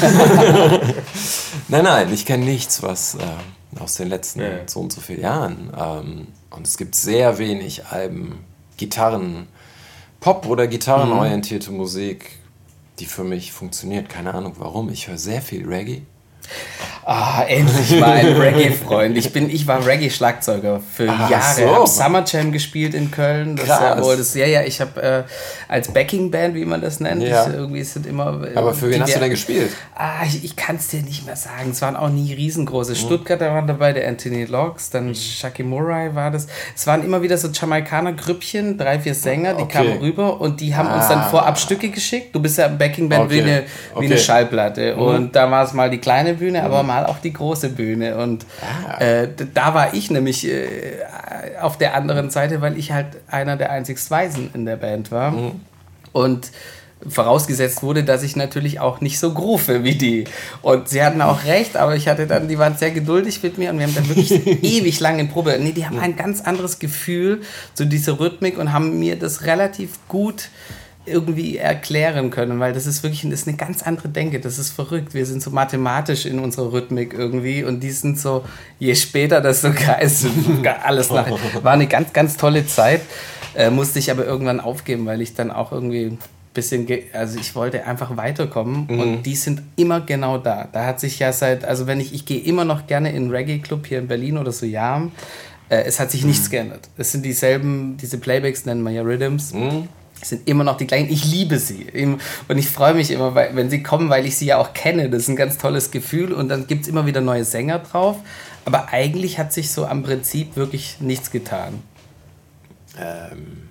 Speaker 2: nein, nein, ich kenne nichts, was äh, aus den letzten ja. so und so vielen Jahren. Ähm, und es gibt sehr wenig Alben, Gitarren, Pop- oder gitarrenorientierte mhm. Musik, die für mich funktioniert. Keine Ahnung warum. Ich höre sehr viel Reggae.
Speaker 1: Ah, endlich mal ein Reggae-Freund. Ich, bin, ich war Reggae-Schlagzeuger für Ach, Jahre. Ich so. habe Summer Jam gespielt in Köln. Das
Speaker 2: Krass.
Speaker 1: War, das, ja, ja, ich habe äh, als Backing-Band, wie man das nennt,
Speaker 2: ja.
Speaker 1: ich, irgendwie sind immer... Äh,
Speaker 2: Aber für wen hast du denn gespielt?
Speaker 1: Ah, ich, ich kann es dir nicht mehr sagen. Es waren auch nie riesengroße. Mhm. Stuttgarter waren dabei, der Anthony Logs, dann mhm. Shaki Murray war das. Es waren immer wieder so Jamaikaner-Grüppchen, drei, vier Sänger, die okay. kamen rüber und die haben ah. uns dann vorab Stücke geschickt. Du bist ja Backing-Band okay. wie, eine, wie okay. eine Schallplatte. Mhm. Und da war es mal die kleine Bühne, aber mal auch die große Bühne. Und ah. äh, da war ich nämlich äh, auf der anderen Seite, weil ich halt einer der einzigsten Weisen in der Band war. Mhm. Und vorausgesetzt wurde, dass ich natürlich auch nicht so grufe wie die. Und sie hatten auch recht, aber ich hatte dann, die waren sehr geduldig mit mir und wir haben dann wirklich ewig lang in Probe. Nee, die haben ein ganz anderes Gefühl zu dieser Rhythmik und haben mir das relativ gut irgendwie erklären können, weil das ist wirklich das ist eine ganz andere Denke, das ist verrückt. Wir sind so mathematisch in unserer Rhythmik irgendwie und die sind so, je später, desto geilster, alles nach. War eine ganz, ganz tolle Zeit, äh, musste ich aber irgendwann aufgeben, weil ich dann auch irgendwie ein bisschen, ge- also ich wollte einfach weiterkommen mhm. und die sind immer genau da. Da hat sich ja seit, also wenn ich, ich gehe immer noch gerne in einen Reggae-Club hier in Berlin oder so, ja, äh, es hat sich mhm. nichts geändert. Es sind dieselben, diese Playbacks nennen wir ja Rhythms, mhm. Es sind immer noch die gleichen. Ich liebe sie. Und ich freue mich immer, wenn sie kommen, weil ich sie ja auch kenne. Das ist ein ganz tolles Gefühl. Und dann gibt es immer wieder neue Sänger drauf. Aber eigentlich hat sich so am Prinzip wirklich nichts getan.
Speaker 2: Ähm,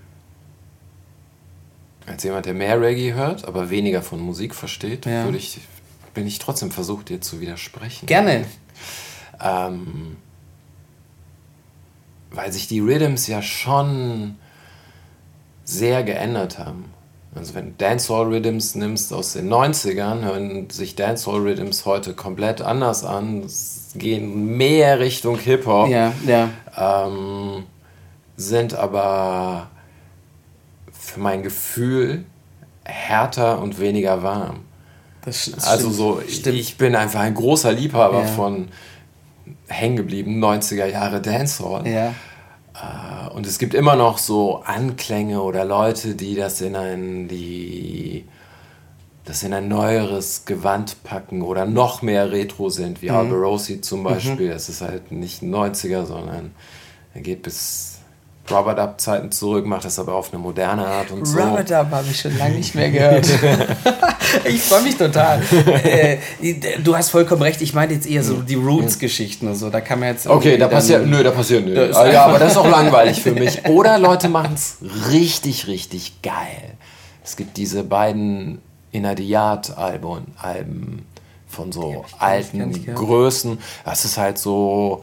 Speaker 2: als jemand, der mehr Reggae hört, aber weniger von Musik versteht, ja. würde ich, bin ich trotzdem versucht, dir zu widersprechen.
Speaker 1: Gerne.
Speaker 2: Ähm, weil sich die Rhythms ja schon sehr geändert haben. Also wenn du Dancehall-Rhythms nimmst aus den neunzigern, hören sich Dancehall-Rhythms heute komplett anders an. Es gehen mehr Richtung Hip-Hop,
Speaker 1: ja, ja.
Speaker 2: Ähm, sind aber für mein Gefühl härter und weniger warm.
Speaker 1: Das, das
Speaker 2: also
Speaker 1: stimmt,
Speaker 2: so,
Speaker 1: stimmt.
Speaker 2: Ich bin einfach ein großer Liebhaber
Speaker 1: ja.
Speaker 2: von hängen geblieben neunziger Jahre Dancehall.
Speaker 1: Ja.
Speaker 2: Und es gibt immer noch so Anklänge oder Leute, die das in ein, die das in ein neueres Gewand packen oder noch mehr Retro sind, wie mhm. Alborosi zum Beispiel. Mhm. Das ist halt nicht neunziger, sondern er geht bis Rubber-Dub-Zeiten zurück, macht das aber auf eine moderne Art und so.
Speaker 1: Rubber-Dub habe ich schon lange nicht mehr gehört. Ich freue mich total. äh, du hast vollkommen recht, ich meine jetzt eher so die Roots-Geschichten und so, da kann man jetzt...
Speaker 2: Okay, da passiert, nö, da passiert nö. Ah, ja, aber das ist auch langweilig für mich. Oder Leute machen es richtig, richtig geil. Es gibt diese beiden Inner the Yard-Alben, Alben von so alten Größen. Das ist halt so...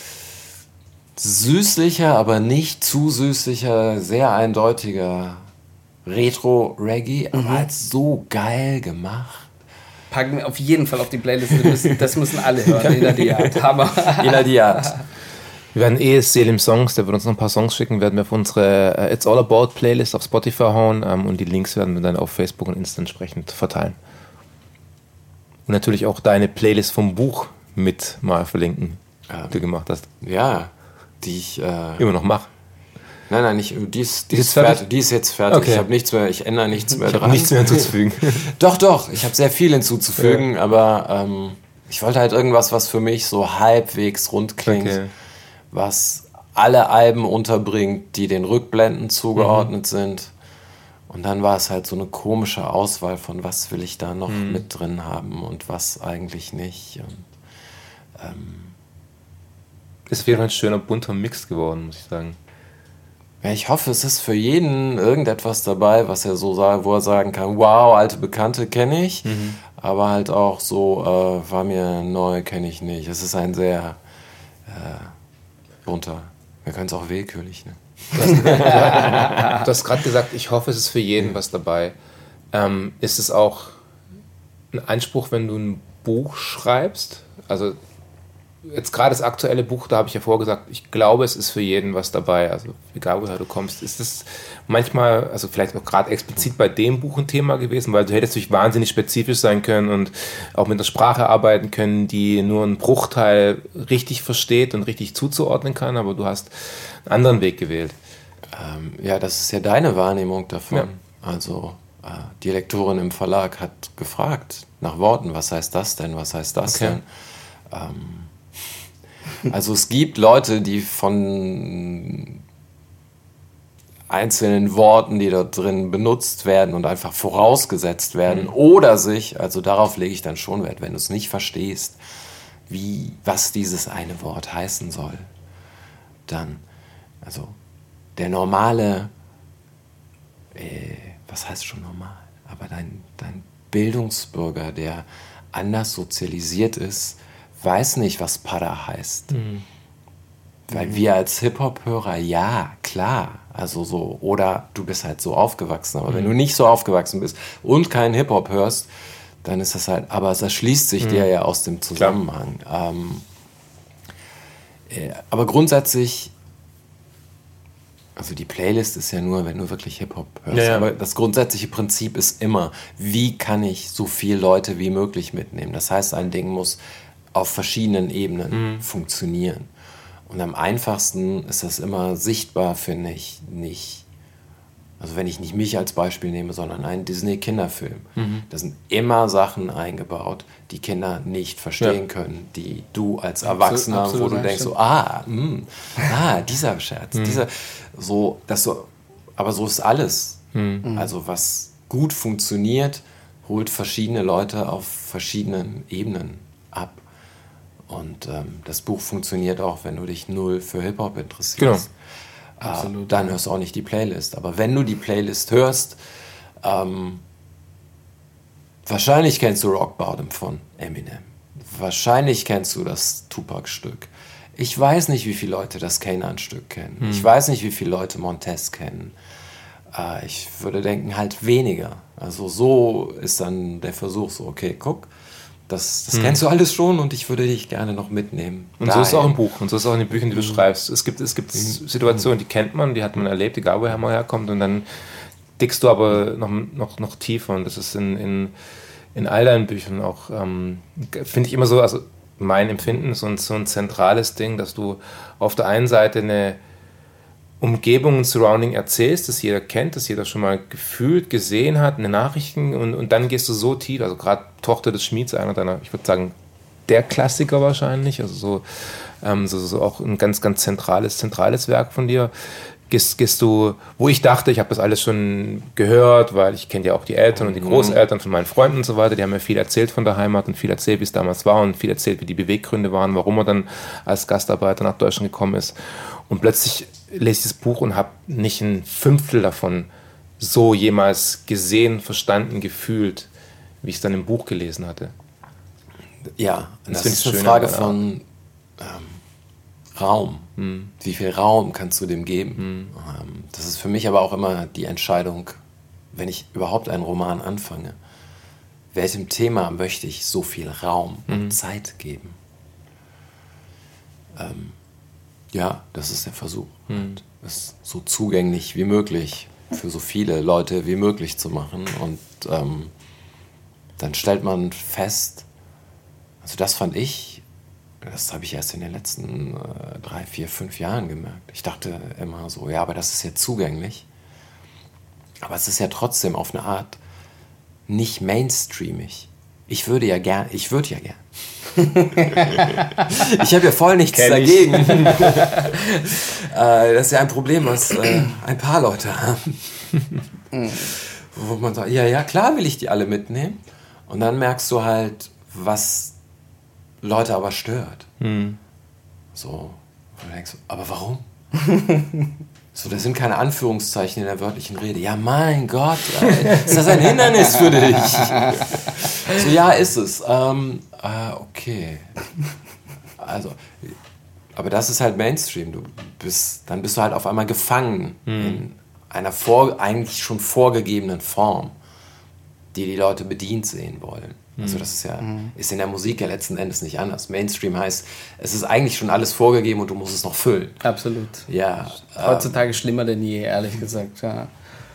Speaker 2: süßlicher, aber nicht zu süßlicher, sehr eindeutiger Retro-Reggae, aber mhm. halt so geil gemacht.
Speaker 1: Packen wir auf jeden Fall auf die Playlist, das müssen, das müssen alle hören. Inner the Yard, Hammer.
Speaker 2: Inner the Yard.
Speaker 3: Wir werden eh Selim Songs, der wird uns noch ein paar Songs schicken, werden wir auf unsere uh, It's All About Playlist auf Spotify hauen um, und die Links werden wir dann auf Facebook und Insta entsprechend verteilen. Und natürlich auch deine Playlist vom Buch mit mal verlinken, ähm, die du gemacht hast.
Speaker 2: Ja, die ich äh,
Speaker 3: immer noch mache.
Speaker 2: Nein, nein, nicht, die, ist, die, ist fertig? die ist jetzt fertig. Okay. Ich habe nichts mehr, ich ändere nichts mehr
Speaker 3: ich
Speaker 2: dran.
Speaker 3: Nichts mehr hinzuzufügen.
Speaker 2: Doch, doch, ich habe sehr viel hinzuzufügen, ja. aber ähm, ich wollte halt irgendwas, was für mich so halbwegs rund klingt, okay. was alle Alben unterbringt, die den Rückblenden zugeordnet mhm. sind. Und dann war es halt so eine komische Auswahl von was will ich da noch mhm. mit drin haben und was eigentlich nicht. Und, ähm,
Speaker 3: ist auf jeden Fall ein schöner, bunter Mix geworden, muss ich sagen.
Speaker 2: Ja, ich hoffe, es ist für jeden irgendetwas dabei, was er so sagt, wo er sagen kann, wow, alte Bekannte kenne ich, mhm. aber halt auch so, äh, war mir neu, kenne ich nicht. Es ist ein sehr äh, bunter, wir können es auch willkürlich, ne?
Speaker 3: Du hast, ja, du hast gerade gesagt, ich hoffe, es ist für jeden was dabei. Ähm, ist es auch ein Anspruch, wenn du ein Buch schreibst? Also jetzt gerade das aktuelle Buch, da habe ich ja vorgesagt, ich glaube, es ist für jeden was dabei. Also egal, woher du kommst. Ist das manchmal, also vielleicht auch gerade explizit bei dem Buch ein Thema gewesen, weil du hättest natürlich wahnsinnig spezifisch sein können und auch mit einer Sprache arbeiten können, die nur einen Bruchteil richtig versteht und richtig zuzuordnen kann, aber du hast einen anderen Weg gewählt.
Speaker 2: Ähm, ja, das ist ja deine Wahrnehmung davon. Ja. Also äh, die Lektorin im Verlag hat gefragt nach Worten, was heißt das denn, was heißt das okay. denn? Ähm, Also es gibt Leute, die von einzelnen Worten, die dort drin benutzt werden und einfach vorausgesetzt werden, mhm. oder sich, also darauf lege ich dann schon Wert, wenn du es nicht verstehst, wie, was dieses eine Wort heißen soll, dann, also der normale, äh, was heißt schon normal, aber dein, dein Bildungsbürger, der anders sozialisiert ist, weiß nicht, was Para heißt. Mhm. Weil mhm. wir als Hip-Hop-Hörer, ja, klar, also so, oder du bist halt so aufgewachsen, aber mhm. wenn du nicht so aufgewachsen bist und keinen Hip-Hop hörst, dann ist das halt, aber es erschließt sich mhm. dir ja aus dem Zusammenhang. Ähm, äh, aber grundsätzlich, also die Playlist ist ja nur, wenn du wirklich Hip-Hop hörst, ja, ja. aber das grundsätzliche Prinzip ist immer, wie kann ich so viele Leute wie möglich mitnehmen? Das heißt, ein Ding muss auf verschiedenen Ebenen mhm. funktionieren. Und am einfachsten ist das immer sichtbar, finde ich, nicht. Also wenn ich nicht mich als Beispiel nehme, sondern einen Disney-Kinderfilm. Mhm. Da sind immer Sachen eingebaut, die Kinder nicht verstehen ja. können, die du als Erwachsener, absolut, absolut, wo du denkst, so, ah, mh, ah, dieser Scherz, mhm. dieser, so, das so, aber so ist alles. Mhm. Also was gut funktioniert, holt verschiedene Leute auf verschiedenen Ebenen ab. Und ähm, das Buch funktioniert auch, wenn du dich null für Hip-Hop interessierst. Genau. Äh, Absolut. Dann hörst du auch nicht die Playlist. Aber wenn du die Playlist hörst, ähm, wahrscheinlich kennst du Rock Bottom von Eminem. Wahrscheinlich kennst du das Tupac-Stück. Ich weiß nicht, wie viele Leute das Kanan-Stück kennen. Hm. Ich weiß nicht, wie viele Leute Montez kennen. Äh, ich würde denken, halt weniger. Also so ist dann der Versuch so, okay, guck, Das, das hm. kennst du alles schon und ich würde dich gerne noch mitnehmen.
Speaker 3: Und dahin. So ist es auch im Buch und so ist es auch in den Büchern, die du mhm. schreibst. Es gibt, es gibt mhm. Situationen, die kennt man, die hat man erlebt, egal woher man herkommt, und dann dickst du aber noch, noch, noch tiefer, und das ist in, in, in all deinen Büchern auch, ähm, finde ich immer so, also mein Empfinden, so ein, so ein zentrales Ding, dass du auf der einen Seite eine Umgebung und Surrounding erzählst, das jeder kennt, das jeder schon mal gefühlt, gesehen hat, eine Nachrichten, und, und dann gehst du so tief, also gerade Tochter des Schmieds, einer deiner, ich würde sagen, der Klassiker wahrscheinlich, also so, ähm, so, so auch ein ganz, ganz zentrales, zentrales Werk von dir, gehst, gehst du, wo ich dachte, ich habe das alles schon gehört, weil ich kenne ja auch die Eltern und die Großeltern von meinen Freunden und so weiter, die haben mir viel erzählt von der Heimat und viel erzählt, wie es damals war und viel erzählt, wie die Beweggründe waren, warum er dann als Gastarbeiter nach Deutschland gekommen ist. Und plötzlich lese ich das Buch und habe nicht ein Fünftel davon so jemals gesehen, verstanden, gefühlt, wie ich es dann im Buch gelesen hatte.
Speaker 2: Ja, das,
Speaker 3: das
Speaker 2: ist eine
Speaker 3: schön,
Speaker 2: Frage
Speaker 3: aber,
Speaker 2: von ähm, Raum. Hm. Wie viel Raum kannst du dem geben? Hm. Ähm, das ist für mich aber auch immer die Entscheidung, wenn ich überhaupt einen Roman anfange, welchem Thema möchte ich so viel Raum hm. und Zeit geben? Ähm, ja, das ist der Versuch. Hm. Es so zugänglich wie möglich für so viele Leute wie möglich zu machen. Und ähm, dann stellt man fest, also das fand ich, das habe ich erst in den letzten äh, drei, vier, fünf Jahren gemerkt. Ich dachte immer so, ja, aber das ist ja zugänglich. Aber es ist ja trotzdem auf eine Art nicht mainstreamig. Ich würde ja gern, ich würde ja gern. Ich habe ja voll nichts Kenn dagegen. äh, das ist ja ein Problem, was äh, ein paar Leute haben. Wo man sagt, ja, ja, klar will ich die alle mitnehmen. Und dann merkst du halt, was Leute aber stört. Hm. So, wo du denkst, aber warum? So, das sind keine Anführungszeichen in der wörtlichen Rede. Ja, mein Gott, ey, ist das ein Hindernis für dich? So, ja, ist es. Ähm, äh, okay. Also, aber das ist halt Mainstream. Du bist, dann bist du halt auf einmal gefangen hm. in einer vor, eigentlich schon vorgegebenen Form, die die Leute bedient sehen wollen. Also das ist ja mhm. ist in der Musik ja letzten Endes nicht anders. Mainstream heißt, es ist eigentlich schon alles vorgegeben und du musst es noch füllen.
Speaker 1: Absolut.
Speaker 2: Ja.
Speaker 1: Heutzutage
Speaker 2: ähm,
Speaker 1: schlimmer denn je, ehrlich gesagt. Ja.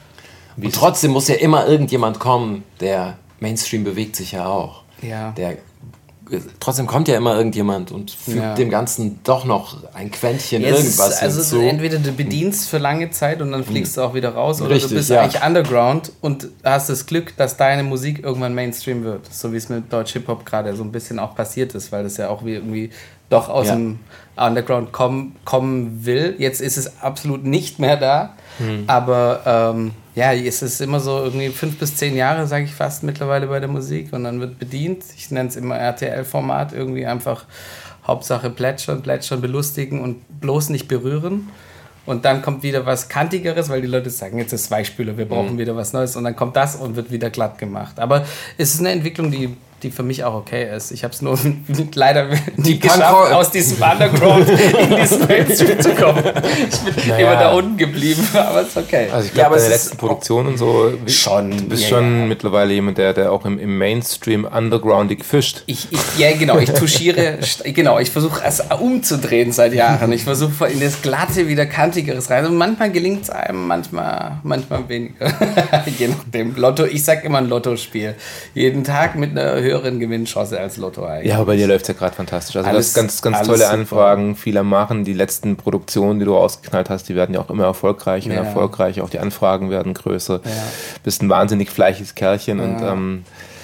Speaker 2: Und trotzdem muss ja immer irgendjemand kommen, der Mainstream bewegt sich ja auch.
Speaker 1: Ja.
Speaker 2: Der Trotzdem kommt ja immer irgendjemand und fügt ja. dem Ganzen doch noch ein Quäntchen ja, irgendwas
Speaker 1: ist, also
Speaker 2: hinzu.
Speaker 1: Entweder du bedienst für lange Zeit und dann fliegst du auch wieder raus, oder
Speaker 2: Richtig,
Speaker 1: du bist
Speaker 2: ja.
Speaker 1: eigentlich Underground und hast das Glück, dass deine Musik irgendwann Mainstream wird. So wie es mit Deutsch Hip-Hop gerade so ein bisschen auch passiert ist, weil das ja auch irgendwie doch aus ja. dem Underground kommen, kommen will. Jetzt ist es absolut nicht mehr da, hm. aber ähm, ja, es ist immer so irgendwie fünf bis zehn Jahre, sage ich fast mittlerweile bei der Musik, und dann wird bedient. Ich nenne es immer R T L-Format, irgendwie einfach Hauptsache plätschern, plätschern, belustigen und bloß nicht berühren. Und dann kommt wieder was Kantigeres, weil die Leute sagen, jetzt ist Weichspüler, wir brauchen mhm. wieder was Neues. Und dann kommt das und wird wieder glatt gemacht. Aber es ist eine Entwicklung, die, die für mich auch okay ist. Ich habe es nur leider nicht geschafft, aus diesem Underground in diesen Mainstream zu kommen. Ich bin naja. immer da unten geblieben, aber es ist okay.
Speaker 3: Also ich glaube, ja, deine letzten Produktionen und so,
Speaker 1: schon,
Speaker 3: du bist
Speaker 1: ja,
Speaker 3: schon
Speaker 1: ja.
Speaker 3: mittlerweile jemand, der, der auch im, im Mainstream undergroundig fischt.
Speaker 1: Ich, ich, ja, genau, ich touchiere, genau, ich versuche es umzudrehen seit Jahren. Ich versuche in das Glatte wieder Kantigeres rein. Und manchmal gelingt es einem, manchmal, manchmal weniger. Je nachdem. Lotto, ich sag immer ein Lottospiel. Jeden Tag mit einer höheren Gewinnchance als Lotto eigentlich.
Speaker 3: Ja, aber bei dir läuft es ja gerade fantastisch. Also
Speaker 1: alles,
Speaker 3: du hast ganz, ganz tolle Anfragen, viel am Machen. Die letzten Produktionen, die du ausgeknallt hast, die werden ja auch immer erfolgreicher ja. und erfolgreicher. Auch die Anfragen werden größer. Ja. Bist ein wahnsinnig fleißiges Kerlchen. Ja. Und ähm,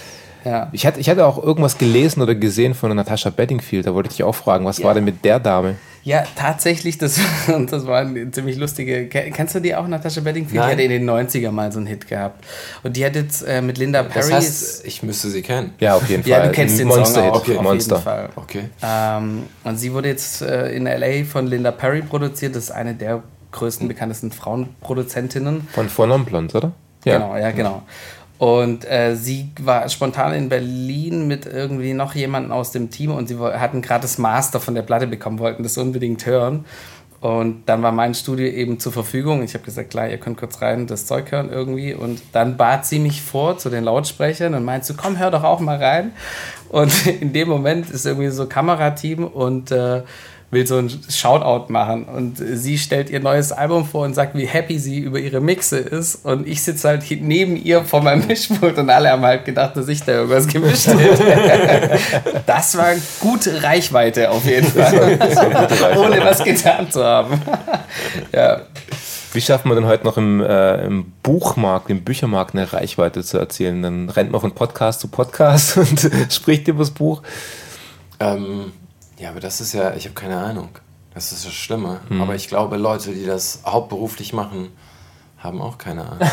Speaker 3: ja. ich, hatte, ich hatte auch irgendwas gelesen oder gesehen von Natasha Bedingfield. Da wollte ich dich auch fragen, was ja. war denn mit der Dame?
Speaker 1: Ja, tatsächlich, das, das war eine ziemlich lustige. Kennst du die auch, Natasha Bedingfield?
Speaker 2: Nein.
Speaker 1: Die hatte in den neunzigern mal so einen Hit gehabt. Und die hat jetzt äh, mit Linda Perry.
Speaker 2: Das heißt, ich müsste sie kennen.
Speaker 3: Ja, auf jeden Fall.
Speaker 1: Ja, du kennst den
Speaker 3: Monster
Speaker 1: Song auch,
Speaker 3: okay.
Speaker 1: auf
Speaker 3: Monster.
Speaker 1: jeden Fall.
Speaker 2: Okay.
Speaker 1: Ähm, und sie wurde jetzt äh, in L A von Linda Perry produziert. Das ist eine der größten, bekanntesten Frauenproduzentinnen.
Speaker 3: Von Von Non Blonde, oder?
Speaker 1: Ja. Genau, ja, genau. Und äh, sie war spontan in Berlin mit irgendwie noch jemandem aus dem Team und sie hatten gerade das Master von der Platte bekommen, wollten das unbedingt hören. Und dann war mein Studio eben zur Verfügung. Ich habe gesagt, klar, ihr könnt kurz rein das Zeug hören irgendwie. Und dann bat sie mich vor zu den Lautsprechern und meinte so, komm, hör doch auch mal rein. Und in dem Moment ist irgendwie so Kamerateam und äh, will so ein Shoutout machen. Und sie stellt ihr neues Album vor und sagt, wie happy sie über ihre Mixe ist. Und ich sitze halt neben ihr vor meinem Mischpult und alle haben halt gedacht, dass ich da irgendwas gemischt hätte. Das war gute Reichweite auf jeden Fall. Ohne was getan zu haben. Ja.
Speaker 3: Wie schafft man denn heute noch im, äh, im Buchmarkt, im Büchermarkt eine Reichweite zu erzielen? Dann rennt man von Podcast zu Podcast und spricht über das Buch.
Speaker 2: Ähm... Ja, aber das ist ja, ich habe keine Ahnung. Das ist das Schlimme. Hm. Aber ich glaube, Leute, die das hauptberuflich machen, haben auch keine Ahnung.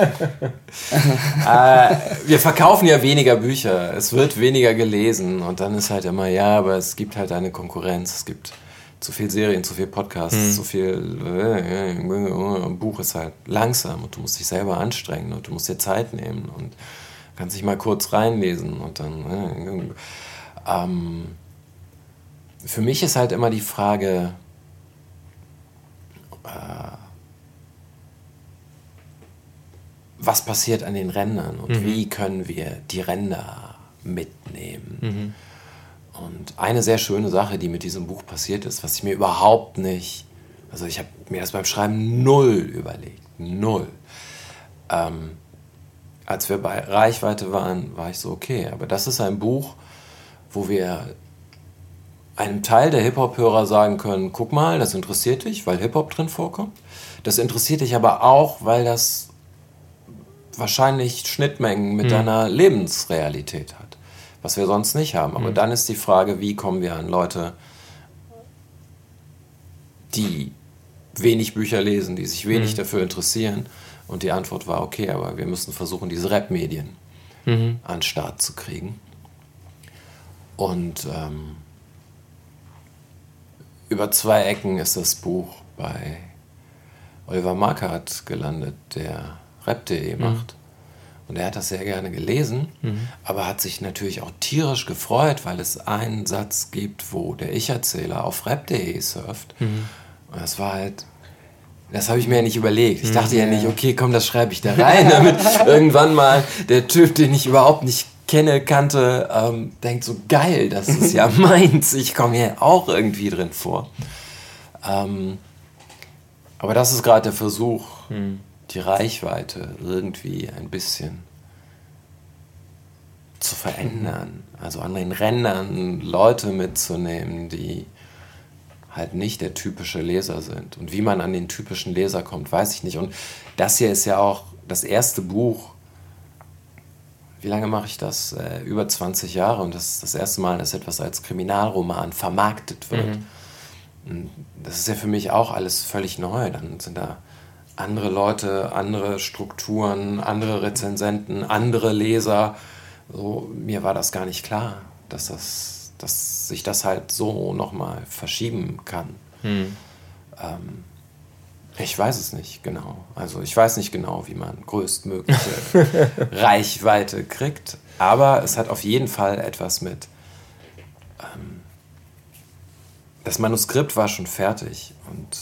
Speaker 2: äh, wir verkaufen ja weniger Bücher. Es wird weniger gelesen. Und dann ist halt immer, ja, aber es gibt halt eine Konkurrenz. Es gibt zu viel Serien, zu viel Podcasts, hm. zu viel... Äh, äh, Buch ist halt langsam und du musst dich selber anstrengen und du musst dir Zeit nehmen und kannst dich mal kurz reinlesen und dann... Äh, ähm, für mich ist halt immer die Frage... Äh, was passiert an den Rändern und mhm. wie können wir die Ränder mitnehmen. Mhm. Und eine sehr schöne Sache, die mit diesem Buch passiert ist, was ich mir überhaupt nicht, also ich habe mir das beim Schreiben null überlegt, null. Ähm, als wir bei Reichweite waren, war ich so, okay, aber das ist ein Buch, wo wir einem Teil der Hip-Hop-Hörer sagen können, guck mal, das interessiert dich, weil Hip-Hop drin vorkommt. Das interessiert dich aber auch, weil das wahrscheinlich Schnittmengen mit mhm. deiner Lebensrealität hat, was wir sonst nicht haben. Aber mhm. dann ist die Frage, wie kommen wir an Leute, die wenig Bücher lesen, die sich wenig mhm. dafür interessieren. Und die Antwort war, okay, aber wir müssen versuchen, diese Rap-Medien mhm. an den Start zu kriegen. Und ähm, über zwei Ecken ist das Buch bei Oliver Marquardt gelandet, der rap punkt de macht. Mhm. Und er hat das sehr gerne gelesen, mhm. aber hat sich natürlich auch tierisch gefreut, weil es einen Satz gibt, wo der Ich-Erzähler auf rap punkt de surft. Mhm. Und das war halt, das habe ich mir ja nicht überlegt. Ich dachte mhm. ja nicht, okay, komm, das schreibe ich da rein, damit irgendwann mal der Typ, den ich überhaupt nicht kenne, kannte, ähm, denkt so, geil, das ist ja meins, ich komme hier auch irgendwie drin vor. Ähm, aber das ist gerade der Versuch, mhm. die Reichweite irgendwie ein bisschen zu verändern. Also an den Rändern Leute mitzunehmen, die halt nicht der typische Leser sind. Und wie man an den typischen Leser kommt, weiß ich nicht. Und das hier ist ja auch das erste Buch. Wie lange mache ich das? Äh, über zwanzig Jahre. Und das ist das erste Mal, dass etwas als Kriminalroman vermarktet wird. Mhm. Und das ist ja für mich auch alles völlig neu. Dann sind da andere Leute, andere Strukturen, andere Rezensenten, andere Leser. So, mir war das gar nicht klar, dass, das, dass sich das halt so nochmal verschieben kann. Hm. Ähm, ich weiß es nicht genau. Also ich weiß nicht genau, wie man größtmögliche Reichweite kriegt. Aber es hat auf jeden Fall etwas mit... Ähm, das Manuskript war schon fertig und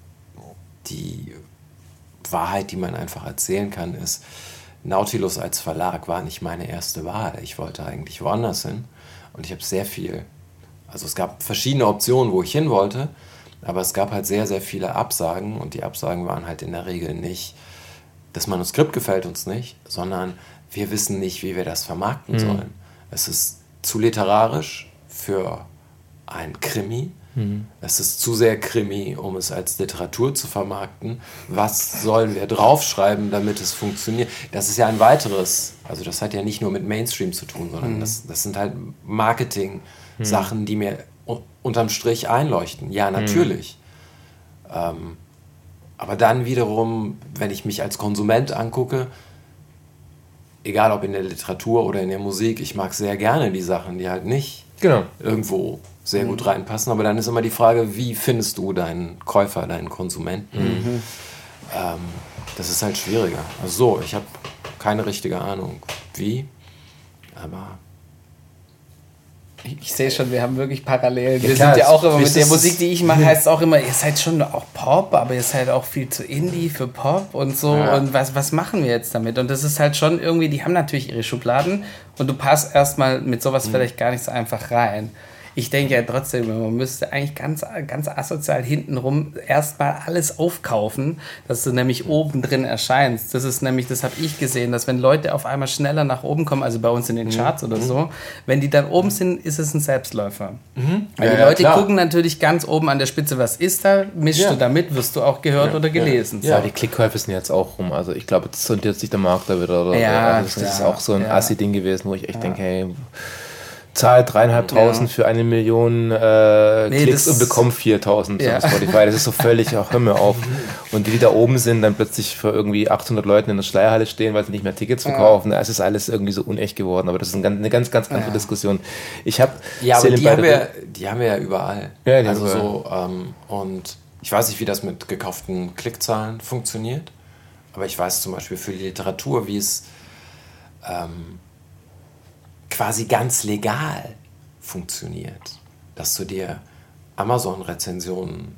Speaker 2: die Wahrheit, die man einfach erzählen kann, ist, Nautilus als Verlag war nicht meine erste Wahl. Ich wollte eigentlich woanders hin und ich habe sehr viel, also es gab verschiedene Optionen, wo ich hin wollte, aber es gab halt sehr, sehr viele Absagen und die Absagen waren halt in der Regel nicht, das Manuskript gefällt uns nicht, sondern wir wissen nicht, wie wir das vermarkten mhm. sollen. Es ist zu literarisch für ein Krimi. Mhm. Es ist zu sehr Krimi, um es als Literatur zu vermarkten. Was sollen wir draufschreiben, damit es funktioniert? Das ist ja ein weiteres, also das hat ja nicht nur mit Mainstream zu tun, sondern mhm. das, das sind halt Marketing-Sachen, mhm. die mir u- unterm Strich einleuchten. Ja, natürlich. Mhm. Ähm, aber dann wiederum, wenn ich mich als Konsument angucke, egal ob in der Literatur oder in der Musik, ich mag sehr gerne die Sachen, die halt nicht genau. irgendwo sehr gut reinpassen, aber dann ist immer die Frage, wie findest du deinen Käufer, deinen Konsumenten? Mhm. Ähm, das ist halt schwieriger. Also so, ich habe keine richtige Ahnung, wie, aber...
Speaker 1: Ich, ich sehe schon, wir haben wirklich Parallelen. Wir ja, klar, sind ja auch immer mit der Musik, die ich mache, heißt es auch immer, ihr seid schon auch Pop, aber ihr seid auch viel zu Indie für Pop und so. Ja. Und was, was machen wir jetzt damit? Und das ist halt schon irgendwie, die haben natürlich ihre Schubladen und du passt erstmal mit sowas mhm. vielleicht gar nicht so einfach rein. Ich denke ja trotzdem, man müsste eigentlich ganz, ganz asozial hintenrum erstmal alles aufkaufen, dass du nämlich oben drin erscheinst. Das ist nämlich, das habe ich gesehen, dass wenn Leute auf einmal schneller nach oben kommen, also bei uns in den Charts mhm. oder so, wenn die dann oben sind, ist es ein Selbstläufer. Mhm. Weil ja, die Leute ja, gucken natürlich ganz oben an der Spitze, was ist da, mischst ja. du damit, wirst du auch gehört ja. oder gelesen.
Speaker 3: Ja, ja. So. Die Klickkäufe sind jetzt auch rum, also ich glaube, jetzt sondiert sich der Markt da wieder. Oder, ja, also das, das ist auch so ein ja. Assi-Ding gewesen, wo ich echt ja. denke, hey... zahlt dreieinhalbtausend
Speaker 1: Ja.
Speaker 3: für eine Million äh,
Speaker 1: Nee,
Speaker 3: Klicks
Speaker 1: das-
Speaker 3: und bekommt viertausend
Speaker 1: Ja.
Speaker 3: auf Spotify. Das ist so völlig, ach, hör mir auf. Und die, die da oben sind, dann plötzlich für irgendwie achthundert Leuten in der Schleierhalle stehen, weil sie nicht mehr Tickets verkaufen. Es ist alles irgendwie so unecht geworden. Aber das ist eine ganz, eine ganz, ganz andere
Speaker 1: Ja.
Speaker 3: Diskussion. Ich habe
Speaker 2: Ja, aber die haben, wir, die haben wir ja überall.
Speaker 3: Ja, die
Speaker 2: also
Speaker 3: haben wir.
Speaker 2: so, ähm, und ich weiß nicht, wie das mit gekauften Klickzahlen funktioniert, aber ich weiß zum Beispiel für die Literatur, wie es ähm, quasi ganz legal funktioniert, dass du dir Amazon-Rezensionen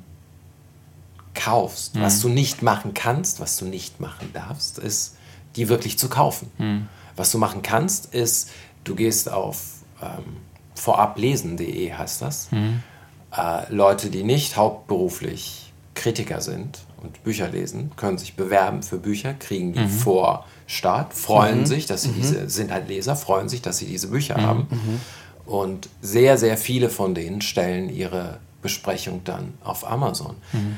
Speaker 2: kaufst.
Speaker 3: Mhm.
Speaker 2: Was du nicht machen kannst, was du nicht machen darfst, ist, die wirklich zu kaufen.
Speaker 3: Mhm.
Speaker 2: Was du machen kannst, ist, du gehst auf ähm, vorablesen punkt de, heißt das.
Speaker 3: Mhm.
Speaker 2: Äh, Leute, die nicht hauptberuflich Kritiker sind und Bücher lesen, können sich bewerben für Bücher, kriegen die vor Start, freuen sich, dass sie diese, sind halt Leser, freuen sich, dass sie diese Bücher haben. Und sehr, sehr viele von denen stellen ihre Besprechung dann auf Amazon.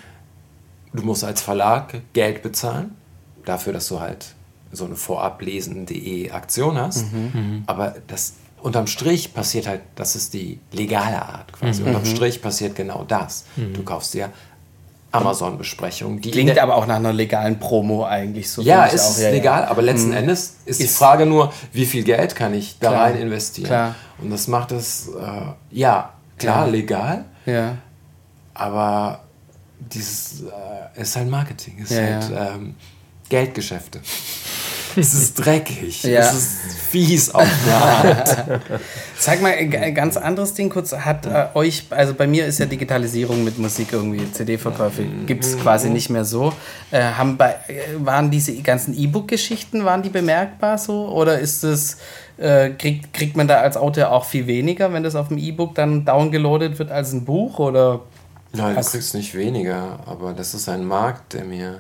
Speaker 2: Du musst als Verlag Geld bezahlen, dafür, dass du halt so eine vorablesen punkt de Aktion hast. Aber das unterm Strich passiert halt, das ist die legale Art quasi. Unterm Strich passiert genau das. Du kaufst dir Amazon-Besprechungen. die in
Speaker 1: Klingt
Speaker 2: der-
Speaker 1: aber auch nach einer legalen Promo eigentlich. So
Speaker 2: Ja,
Speaker 1: finde ich
Speaker 2: ist
Speaker 1: auch.
Speaker 2: es
Speaker 1: Ja, ja.
Speaker 2: legal, aber letzten Endes ist die
Speaker 1: Ist-
Speaker 2: Frage nur, wie viel Geld kann ich da
Speaker 1: Klar,
Speaker 2: rein investieren?
Speaker 1: klar.
Speaker 2: Und das macht es, äh, ja, klar,
Speaker 1: Ja.
Speaker 2: legal,
Speaker 1: Ja.
Speaker 2: aber dieses äh, ist halt Marketing, ist
Speaker 1: Ja,
Speaker 2: halt
Speaker 1: ja.
Speaker 2: ähm, Geldgeschäfte. Es ist dreckig,
Speaker 1: Ja.
Speaker 2: es ist fies auf eine Art.
Speaker 1: Sag mal, ein g- ganz anderes Ding kurz. Hat äh, euch, also bei mir ist ja Digitalisierung mit Musik irgendwie, C D-Verkäufe gibt es quasi nicht mehr so. Äh, haben bei, äh, waren diese ganzen E-Book-Geschichten, waren die bemerkbar so? Oder ist es, äh, kriegt, kriegt man da als Autor auch viel weniger, wenn das auf dem E-Book dann downgeloadet wird als ein Buch? Oder?
Speaker 2: Nein, du
Speaker 1: Was-
Speaker 2: kriegst nicht weniger, aber das ist ein Markt, der mir...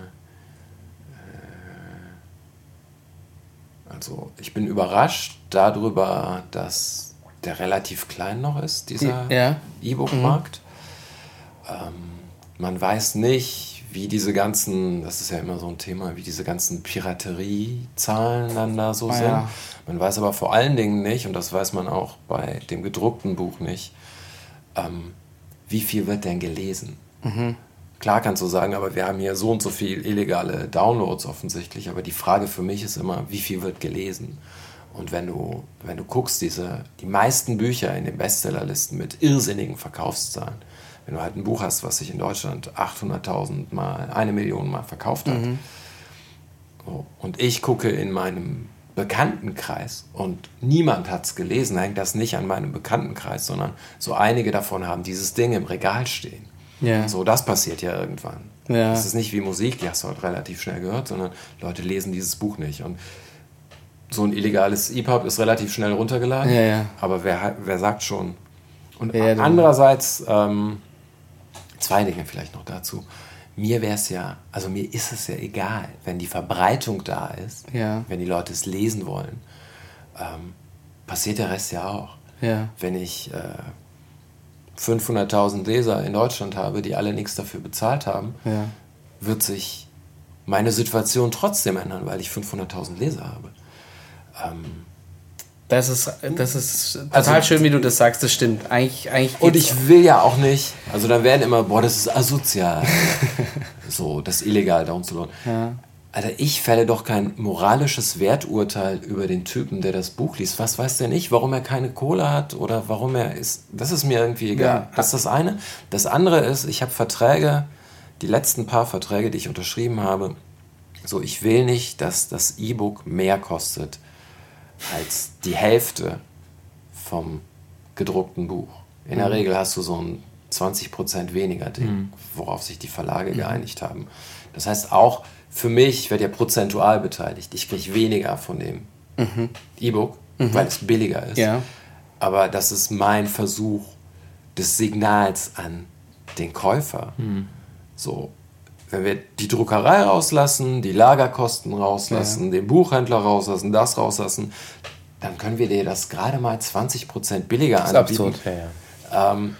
Speaker 2: äh, Also, ich bin überrascht darüber, dass der relativ klein noch ist, dieser
Speaker 1: Ja.
Speaker 2: E-Book-Markt. Ähm, man weiß nicht, wie diese ganzen, das ist ja immer so ein Thema, wie diese ganzen Piraterie-Zahlen dann da so
Speaker 1: Ah,
Speaker 2: sind.
Speaker 1: ja.
Speaker 2: Man weiß aber vor allen Dingen nicht, und das weiß man auch bei dem gedruckten Buch nicht, ähm, wie viel wird denn gelesen? Klar kannst du sagen, aber wir haben hier so und so viel illegale Downloads offensichtlich, aber die Frage für mich ist immer, wie viel wird gelesen? Und wenn du, wenn du guckst, diese, die meisten Bücher in den Bestsellerlisten mit irrsinnigen Verkaufszahlen, wenn du halt ein Buch hast, was sich in Deutschland achthunderttausend Mal, eine Million Mal verkauft hat, so, und ich gucke in meinem Bekanntenkreis und niemand hat es gelesen, hängt das nicht an meinem Bekanntenkreis, sondern so einige davon haben dieses Ding im Regal stehen.
Speaker 1: Ja.
Speaker 2: So, das passiert ja irgendwann.
Speaker 1: Ja.
Speaker 2: Das ist nicht wie Musik, die hast du halt relativ schnell gehört, sondern Leute lesen dieses Buch nicht. Und so ein illegales E P U B ist relativ schnell runtergeladen,
Speaker 1: Ja, ja.
Speaker 2: aber wer, wer sagt schon? Und
Speaker 1: Ja, dann-
Speaker 2: andererseits, ähm, zwei Dinge vielleicht noch dazu. Mir wäre es ja, also mir ist es ja egal, wenn die Verbreitung da ist,
Speaker 1: Ja.
Speaker 2: wenn die Leute es lesen wollen, ähm, passiert der Rest ja auch.
Speaker 1: Ja.
Speaker 2: Wenn ich äh, fünfhunderttausend Leser in Deutschland habe, die alle nichts dafür bezahlt haben,
Speaker 1: Ja.
Speaker 2: wird sich meine Situation trotzdem ändern, weil ich fünfhunderttausend Leser habe. Ähm,
Speaker 1: Das ist, das ist total
Speaker 2: Also-
Speaker 1: schön, wie du das sagst, das stimmt. Eigentlich, eigentlich
Speaker 2: Und
Speaker 1: geht's-
Speaker 2: ich will ja auch nicht, also dann werden immer, boah, das ist asozial, so, das illegal downzuladen.
Speaker 1: Ja.
Speaker 2: Alter, ich fälle doch kein moralisches Werturteil über den Typen, der das Buch liest. Was weiß der nicht, warum er keine Kohle hat oder warum er ist, das ist mir irgendwie egal.
Speaker 1: Ja.
Speaker 2: Das ist das eine. Das andere ist, ich habe Verträge, die letzten paar Verträge, die ich unterschrieben habe, so, ich will nicht, dass das E-Book mehr kostet als die Hälfte vom gedruckten Buch. In der Regel hast du so ein zwanzig Prozent weniger Ding, worauf sich die Verlage geeinigt haben. Das heißt auch, für mich, ich werde ja prozentual beteiligt. Ich kriege weniger von dem E-Book, weil es billiger ist.
Speaker 1: Ja.
Speaker 2: Aber das ist mein Versuch des Signals an den Käufer. So, wenn wir die Druckerei rauslassen, die Lagerkosten rauslassen, den Buchhändler rauslassen, das rauslassen, dann können wir dir das gerade mal zwanzig Prozent billiger
Speaker 3: Das ist
Speaker 2: anbieten.
Speaker 3: absurd. Ja, ja.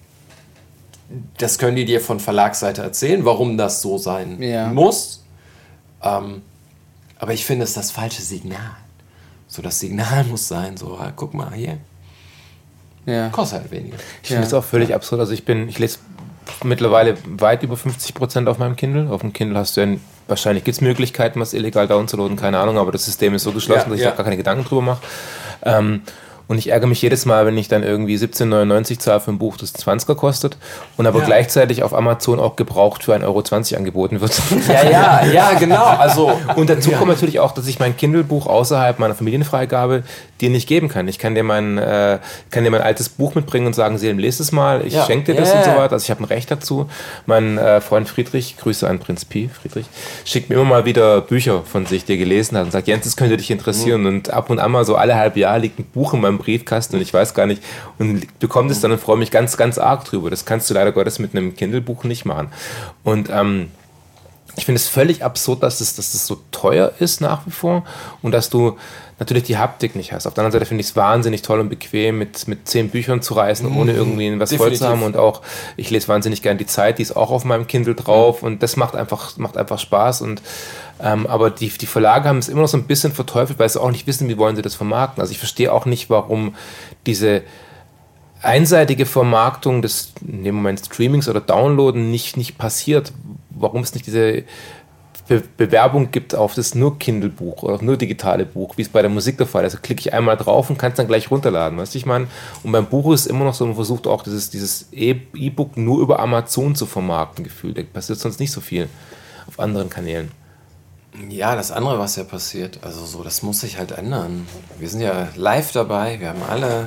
Speaker 2: Das können die dir von Verlagsseite erzählen, warum das so sein
Speaker 1: Ja.
Speaker 2: muss. Ähm, aber ich finde, es ist das falsche Signal. So, das Signal muss sein, so, ah, guck mal hier, Ja. Kostet halt weniger.
Speaker 3: Ich finde es ja. auch völlig absurd. Also ich bin, ich lese mittlerweile weit über fünfzig Prozent auf meinem Kindle. Auf dem Kindle hast du ja, wahrscheinlich gibt es Möglichkeiten, was illegal downzuladen, keine Ahnung, aber das System ist so geschlossen, ja, dass ich ja. da gar keine Gedanken drüber mache. Ähm, Und ich ärgere mich jedes Mal, wenn ich dann irgendwie siebzehn neunundneunzig zahle für ein Buch, das zwanziger kostet und aber ja. gleichzeitig auf Amazon auch gebraucht für ein Euro zwanzig angeboten wird.
Speaker 2: Ja, ja, ja, genau. Also,
Speaker 3: und dazu ja. kommt natürlich auch, dass ich mein Kindle-Buch außerhalb meiner Familienfreigabe dir nicht geben kann. Ich kann dir mein, äh, kann dir mein altes Buch mitbringen und sagen, Selim, lest es mal, ich ja. schenke dir das yeah. und so weiter. Also ich habe ein Recht dazu. Mein äh, Freund Friedrich, Grüße an Prinz Pi, Friedrich, schickt mir immer mal wieder Bücher von sich, die er gelesen hat und sagt, Jens, das könnte dich interessieren. Mhm. Und ab und an mal so alle halbe Jahr liegt ein Buch in meinem Briefkasten und ich weiß gar nicht und bekomme es dann und freue mich ganz, ganz arg drüber. Das kannst du leider Gottes mit einem Kindle-Buch nicht machen. Und ähm, ich finde es völlig absurd, dass es, dass es so teuer ist nach wie vor und dass du natürlich die Haptik nicht hast. Auf der anderen Seite finde ich es wahnsinnig toll und bequem, mit, mit zehn Büchern zu reisen, mmh, ohne irgendwie was voll zu haben. Und auch, ich lese wahnsinnig gern die Zeit, die ist auch auf meinem Kindle drauf und das macht einfach, macht einfach Spaß. Und, ähm, aber die, die Verlage haben es immer noch so ein bisschen verteufelt, weil sie auch nicht wissen, wie wollen sie das vermarkten. Also ich verstehe auch nicht, warum diese einseitige Vermarktung des in dem Moment Streamings oder Downloaden nicht, nicht passiert. Warum es nicht diese Be- Bewerbung gibt auf das nur Kindle-Buch oder nur digitale Buch, wie es bei der Musik der Fall ist. Da klicke ich einmal drauf und kann es dann gleich runterladen. Weißt du, ich meine, und beim Buch ist immer noch so, man versucht auch dieses, dieses E-Book nur über Amazon zu vermarkten, gefühlt. Da passiert sonst nicht so viel auf anderen Kanälen.
Speaker 2: Ja, das andere, was ja passiert, also so, das muss sich halt ändern. Wir sind ja live dabei, wir haben alle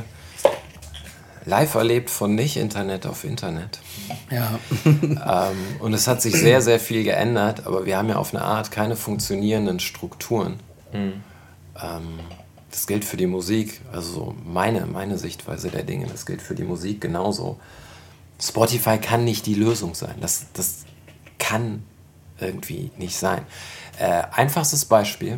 Speaker 2: live erlebt von Nicht-Internet auf Internet.
Speaker 1: Ja.
Speaker 2: ähm, und es hat sich sehr, sehr viel geändert, aber wir haben ja auf eine Art keine funktionierenden Strukturen. Mhm. Ähm, das gilt für die Musik, also meine, meine Sichtweise der Dinge, das gilt für die Musik genauso. Spotify kann nicht die Lösung sein. Das, das kann irgendwie nicht sein. Äh, einfachstes Beispiel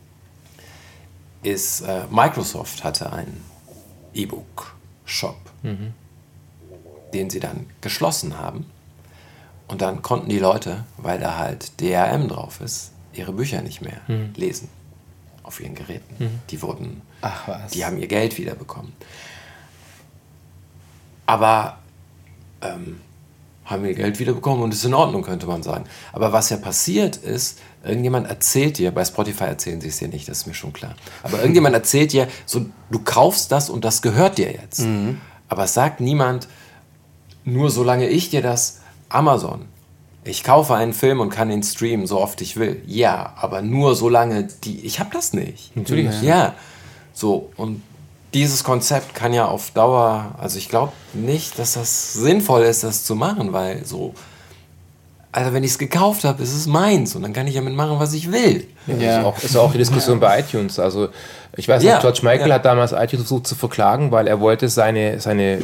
Speaker 2: ist, äh, Microsoft hatte einen E-Book-Shop, mhm. den sie dann geschlossen haben. Und dann konnten die Leute, weil da halt D R M drauf ist, ihre Bücher nicht mehr mhm. lesen auf ihren Geräten. Mhm. Die wurden,
Speaker 1: Ach was.
Speaker 2: die haben ihr Geld wiederbekommen. Aber ähm, haben ihr Geld wiederbekommen und ist in Ordnung, könnte man sagen. Aber was ja passiert ist, irgendjemand erzählt dir, bei Spotify erzählen sie es dir nicht, das ist mir schon klar, aber irgendjemand erzählt dir, so, du kaufst das und das gehört dir jetzt. Mhm. Aber es sagt niemand, nur solange ich dir das, Amazon, ich kaufe einen Film und kann ihn streamen, so oft ich will. Ja, aber nur solange die, ich habe das nicht.
Speaker 3: Natürlich.
Speaker 2: Ja, so, und dieses Konzept kann ja auf Dauer, also ich glaube nicht, dass das sinnvoll ist, das zu machen, weil so, also wenn ich es gekauft habe, ist es meins und dann kann ich damit machen, was ich will.
Speaker 3: Ja, ja. Ist, auch, ist auch die Diskussion ja. bei iTunes. Also ich weiß
Speaker 2: ja.
Speaker 3: noch, George Michael
Speaker 2: ja.
Speaker 3: hat damals iTunes versucht zu verklagen, weil er wollte seine, seine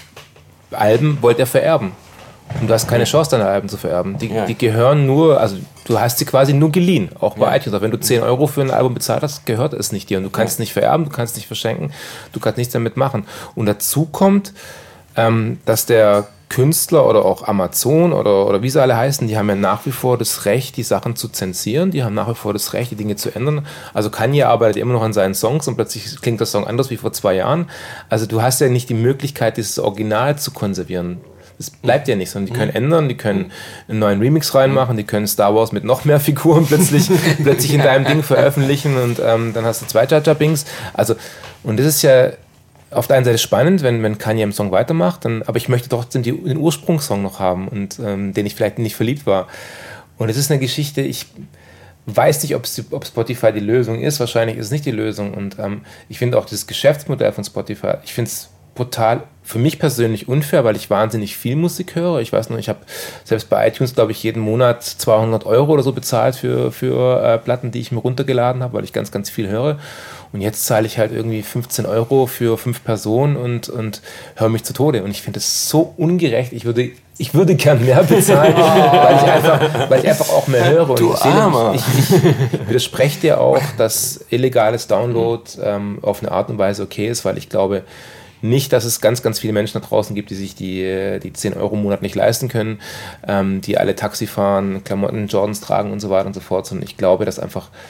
Speaker 3: Alben wollte er vererben. Und du hast keine Chance, deine Alben zu vererben. Die, ja. die gehören nur, also du hast sie quasi nur geliehen, auch bei ja. iTunes. Auch wenn du zehn Euro für ein Album bezahlt hast, gehört es nicht dir. Und du kannst ja. nicht vererben, du kannst nicht verschenken, du kannst nichts damit machen. Und dazu kommt, ähm, dass der Künstler oder auch Amazon oder, oder wie sie alle heißen, die haben ja nach wie vor das Recht, die Sachen zu zensieren, die haben nach wie vor das Recht, die Dinge zu ändern. Also Kanye arbeitet immer noch an seinen Songs und plötzlich klingt der Song anders wie vor zwei Jahren. Also du hast ja nicht die Möglichkeit, dieses Original zu konservieren. Das bleibt ja nicht, sondern die können ändern, die können einen neuen Remix reinmachen, die können Star Wars mit noch mehr Figuren plötzlich, plötzlich in deinem Ding veröffentlichen und ähm, dann hast du zwei Jar Jar Binks. Also, und das ist ja auf der einen Seite spannend, wenn, wenn Kanye im Song weitermacht, dann, aber ich möchte trotzdem die, den Ursprungssong noch haben und ähm, den ich vielleicht nicht verliebt war. Und es ist eine Geschichte, ich weiß nicht, ob Spotify die Lösung ist, wahrscheinlich ist es nicht die Lösung und ähm, ich finde auch dieses Geschäftsmodell von Spotify, ich finde es brutal, für mich persönlich unfair, weil ich wahnsinnig viel Musik höre. Ich weiß noch, ich habe selbst bei iTunes, glaube ich, jeden Monat zweihundert Euro oder so bezahlt für, für äh, Platten, die ich mir runtergeladen habe, weil ich ganz, ganz viel höre. Und jetzt zahle ich halt irgendwie fünfzehn Euro für fünf Personen und, und höre mich zu Tode. Und ich finde es so ungerecht. Ich würde, ich würde gern mehr bezahlen, oh. weil, ich einfach, weil ich einfach auch mehr höre. Und
Speaker 2: du
Speaker 3: ich,
Speaker 2: Armer.
Speaker 3: ich, ich, ich widerspreche dir auch, dass illegales Download ähm, auf eine Art und Weise okay ist, weil ich glaube, nicht, dass es ganz, ganz viele Menschen da draußen gibt, die sich die, die zehn Euro im Monat nicht leisten können, ähm, die alle Taxi fahren, Klamotten, Jordans tragen und so weiter und so fort, sondern ich glaube, dass einfach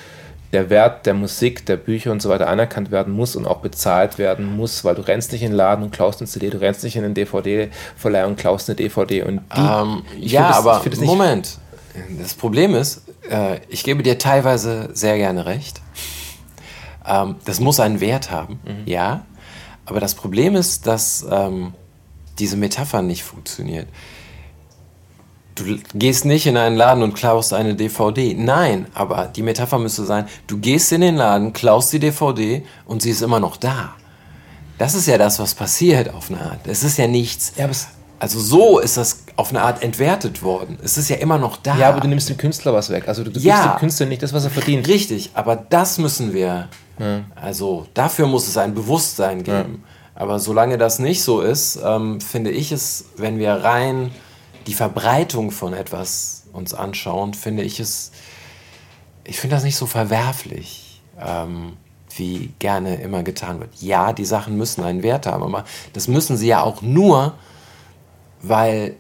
Speaker 3: der Wert der Musik, der Bücher und so weiter anerkannt werden muss und auch bezahlt werden muss, weil du rennst nicht in den Laden und klaust eine C D, du rennst nicht in den D V D-Verleih und klaust eine D V D. Und die,
Speaker 2: ähm, ja, das, aber das Moment, das Problem ist, äh, ich gebe dir teilweise sehr gerne recht. Ähm, das muss einen Wert haben, mhm. ja, aber das Problem ist, dass ähm, diese Metapher nicht funktioniert. Du gehst nicht in einen Laden und klaust eine D V D. Nein, aber die Metapher müsste sein, du gehst in den Laden, klaust die D V D und sie ist immer noch da. Das ist ja das, was passiert auf eine Art. Es ist ja nichts. Ja, also so ist das auf eine Art entwertet worden. Es ist ja immer noch da.
Speaker 3: Ja, aber du nimmst dem Künstler was weg. Also du, du
Speaker 2: ja,
Speaker 3: gibst dem Künstler nicht das, was er verdient.
Speaker 2: Richtig, aber das müssen wir, ja. also dafür muss es ein Bewusstsein geben. Ja. Aber solange das nicht so ist, ähm, finde ich es, wenn wir rein die Verbreitung von etwas uns anschauen, finde ich es, ich finde das nicht so verwerflich, ähm, wie gerne immer getan wird. Ja, die Sachen müssen einen Wert haben, aber das müssen sie ja auch nur, weil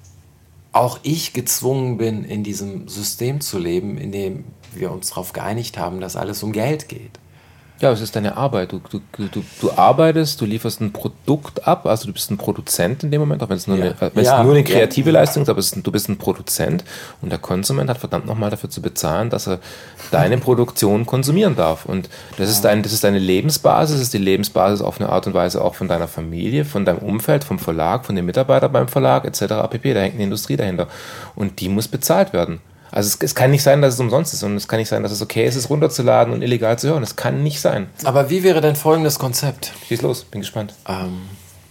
Speaker 2: auch ich gezwungen bin, in diesem System zu leben, in dem wir uns darauf geeinigt haben, dass alles um Geld geht.
Speaker 3: Ja, es ist deine Arbeit. Du, du, du, du arbeitest, du lieferst ein Produkt ab, also du bist ein Produzent in dem Moment, auch wenn es nur, ja. eine, wenn ja. es nur eine kreative ja. Leistung ist, aber es ist, du bist ein Produzent und der Konsument hat verdammt nochmal dafür zu bezahlen, dass er deine Produktion konsumieren darf. Und das ist, dein, das ist deine Lebensbasis, das ist die Lebensbasis auf eine Art und Weise auch von deiner Familie, von deinem Umfeld, vom Verlag, von den Mitarbeitern beim Verlag et cetera pp. Da hängt eine Industrie dahinter und die muss bezahlt werden. Also es, es kann nicht sein, dass es umsonst ist und es kann nicht sein, dass es okay ist, es runterzuladen und illegal zu hören. Es kann nicht sein.
Speaker 2: Aber wie wäre denn folgendes Konzept?
Speaker 3: Schieß los, bin gespannt.
Speaker 2: Ähm,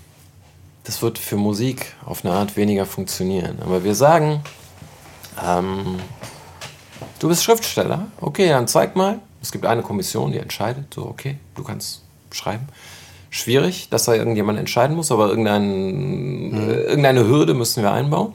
Speaker 2: das wird für Musik auf eine Art weniger funktionieren. Aber wir sagen, ähm, du bist Schriftsteller, okay, dann zeig mal. Es gibt eine Kommission, die entscheidet, so okay, du kannst schreiben. Schwierig, dass da irgendjemand entscheiden muss, aber irgendein, mhm. äh, irgendeine Hürde müssen wir einbauen.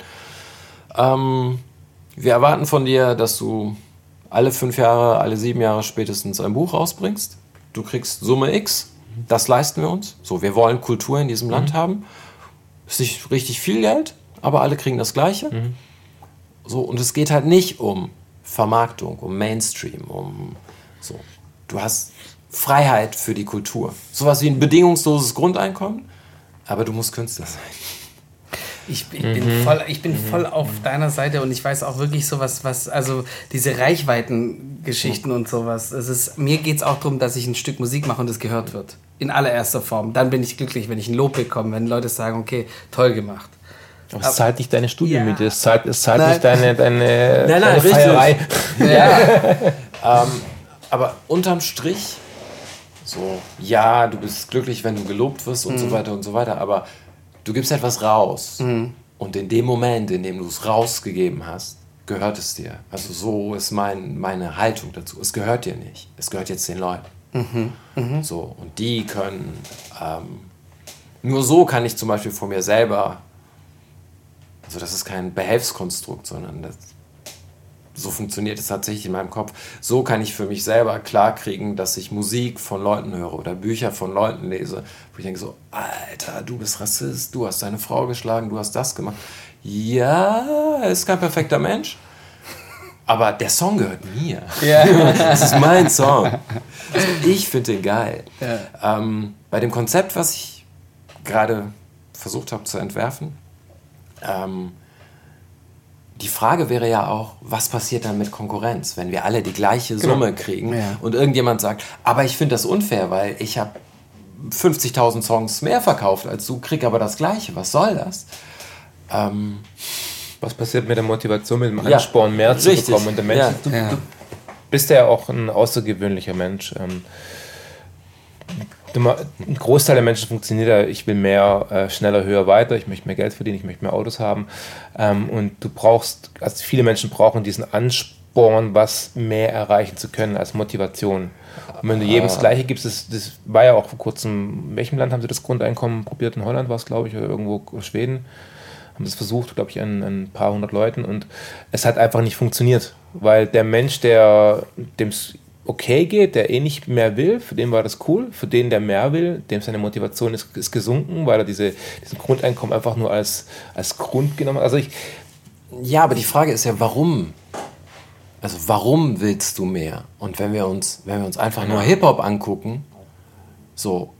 Speaker 2: Ähm... Wir erwarten von dir, dass du alle fünf Jahre, alle sieben Jahre spätestens ein Buch rausbringst. Du kriegst Summe X, das leisten wir uns. So, wir wollen Kultur in diesem mhm. Land haben. Ist nicht richtig viel Geld, aber alle kriegen das Gleiche. Mhm. So, und es geht halt nicht um Vermarktung, um Mainstream, um so. Du hast Freiheit für die Kultur. Sowas wie ein bedingungsloses Grundeinkommen, aber du musst Künstler sein.
Speaker 1: Ich, ich, mhm. bin voll, ich bin voll auf deiner Seite und ich weiß auch wirklich sowas, was, also diese Reichweitengeschichten mhm. und sowas. Es ist, mir geht es auch darum, dass ich ein Stück Musik mache und es gehört wird. In allererster Form. Dann bin ich glücklich, wenn ich ein Lob bekomme, wenn Leute sagen, okay, toll gemacht.
Speaker 3: Aber es zahlt nicht deine Studienmiete, ja. es zahlt, es zahlt nicht deine, deine,
Speaker 2: nein, nein,
Speaker 3: deine
Speaker 2: Feierei. Ja. ähm, aber unterm Strich, so, ja, du bist glücklich, wenn du gelobt wirst und mhm. so weiter und so weiter, aber du gibst etwas raus mhm. und in dem Moment, in dem du es rausgegeben hast, gehört es dir. Also so ist mein, meine Haltung dazu. Es gehört dir nicht. Es gehört jetzt den Leuten. Mhm. Mhm. So, und die können, ähm, nur so kann ich zum Beispiel von mir selber, also das ist kein Behelfskonstrukt, sondern das, so funktioniert es tatsächlich in meinem Kopf. So kann ich für mich selber klarkriegen, dass ich Musik von Leuten höre oder Bücher von Leuten lese, wo ich denke so, Alter, du bist Rassist, du hast deine Frau geschlagen, du hast das gemacht. Ja, er ist kein perfekter Mensch, aber der Song gehört mir. Ja. Das ist mein Song. Also ich finde den geil. Ja. Ähm, bei dem Konzept, was ich gerade versucht habe zu entwerfen, ähm, die Frage wäre ja auch, was passiert dann mit Konkurrenz, wenn wir alle die gleiche Summe genau. kriegen ja. und irgendjemand sagt, aber ich finde das unfair, weil ich habe fünfzigtausend Songs mehr verkauft als du, krieg aber das Gleiche. Was soll das? Ähm,
Speaker 3: was passiert mit der Motivation, mit dem Ansporn, ja, mehr zu richtig. bekommen? Und der Mensch,
Speaker 2: ja.
Speaker 3: du,
Speaker 2: Ja.
Speaker 3: du bist ja auch ein außergewöhnlicher Mensch. Ähm, Ein Großteil der Menschen funktioniert ja, ich will mehr, äh, schneller, höher, weiter, ich möchte mehr Geld verdienen, ich möchte mehr Autos haben. Ähm, und du brauchst, also viele Menschen brauchen diesen Ansporn, was mehr erreichen zu können als Motivation. Und wenn du jedem das Gleiche gibst, das, das war ja auch vor kurzem, in welchem Land haben sie das Grundeinkommen probiert? In Holland war es, glaube ich, oder irgendwo Schweden. Haben das versucht, glaube ich, an, an ein paar hundert Leuten. Und es hat einfach nicht funktioniert, weil der Mensch, der dem okay geht, der eh nicht mehr will, für den war das cool, für den, der mehr will, dem seine Motivation ist, ist gesunken, weil er diese, diesen Grundeinkommen einfach nur als, als Grund genommen hat. Also ich,
Speaker 2: ja, aber die Frage ist ja, warum Also warum willst du mehr? Und wenn wir uns, wenn wir uns einfach nur Hip-Hop angucken, so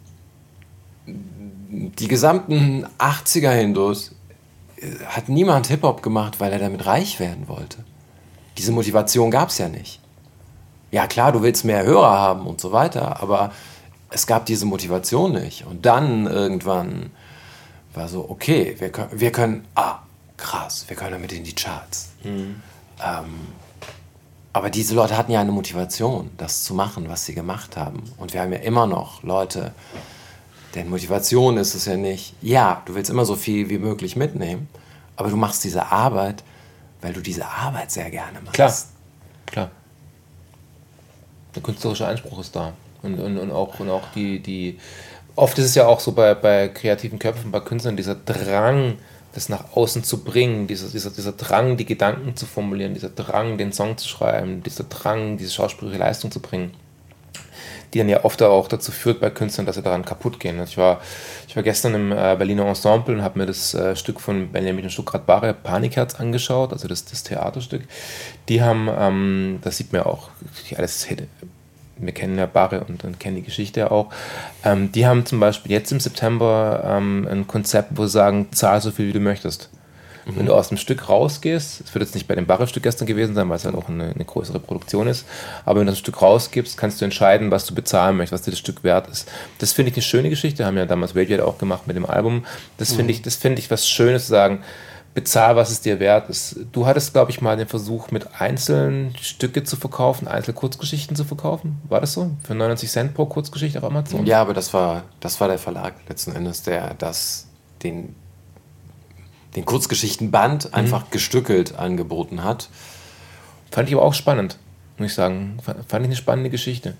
Speaker 2: die gesamten achtziger hindurch hat niemand Hip-Hop gemacht, weil er damit reich werden wollte. Diese Motivation gab es ja nicht. Ja klar, du willst mehr Hörer haben und so weiter, aber es gab diese Motivation nicht. Und dann irgendwann war so, okay, wir können, wir können ah, krass, wir können damit in die Charts. Mhm. Ähm, aber diese Leute hatten ja eine Motivation, das zu machen, was sie gemacht haben. Und wir haben ja immer noch Leute, deren Motivation ist es ja nicht, ja, du willst immer so viel wie möglich mitnehmen, aber du machst diese Arbeit, weil du diese Arbeit sehr gerne machst.
Speaker 3: Klar, klar. Der künstlerische Anspruch ist da. Und, und, und auch, und auch die, die, oft ist es ja auch so bei, bei kreativen Köpfen, bei Künstlern, dieser Drang, das nach außen zu bringen, dieser, dieser, dieser Drang, die Gedanken zu formulieren, dieser Drang, den Song zu schreiben, dieser Drang, diese schauspielerische Leistung zu bringen, die dann ja oft auch dazu führt bei Künstlern, dass sie daran kaputt gehen. Ich war, ich war gestern im äh, Berliner Ensemble und habe mir das äh, Stück von Benjamin Stuckrad-Barre, Panikherz, angeschaut, also das, das Theaterstück. Die haben, ähm, das sieht man ja auch, alles, wir kennen ja Barre und, und kennen die Geschichte ja auch, ähm, die haben zum Beispiel jetzt im September ähm, ein Konzept, wo sie sagen, zahl so viel, wie du möchtest. Mhm. Wenn du aus dem Stück rausgehst, es wird jetzt nicht bei dem Barre-Stück gestern gewesen sein, weil es halt auch eine, eine größere Produktion ist, aber wenn du das Stück rausgibst, kannst du entscheiden, was du bezahlen möchtest, was dir das Stück wert ist. Das finde ich eine schöne Geschichte, haben ja damals Radiohead auch gemacht mit dem Album. Das mhm. finde ich, das finde ich was Schönes zu sagen, bezahl, was es dir wert ist. Du hattest, glaube ich, mal den Versuch, mit einzelnen Stücke zu verkaufen, Einzelkurzgeschichten zu verkaufen. War das so? Für neunundneunzig Cent pro Kurzgeschichte auf Amazon?
Speaker 2: Ja, aber das war, das war der Verlag letzten Endes, der das den den Kurzgeschichtenband einfach mhm. gestückelt angeboten hat.
Speaker 3: Fand ich aber auch spannend, muss ich sagen. Fand ich eine spannende Geschichte.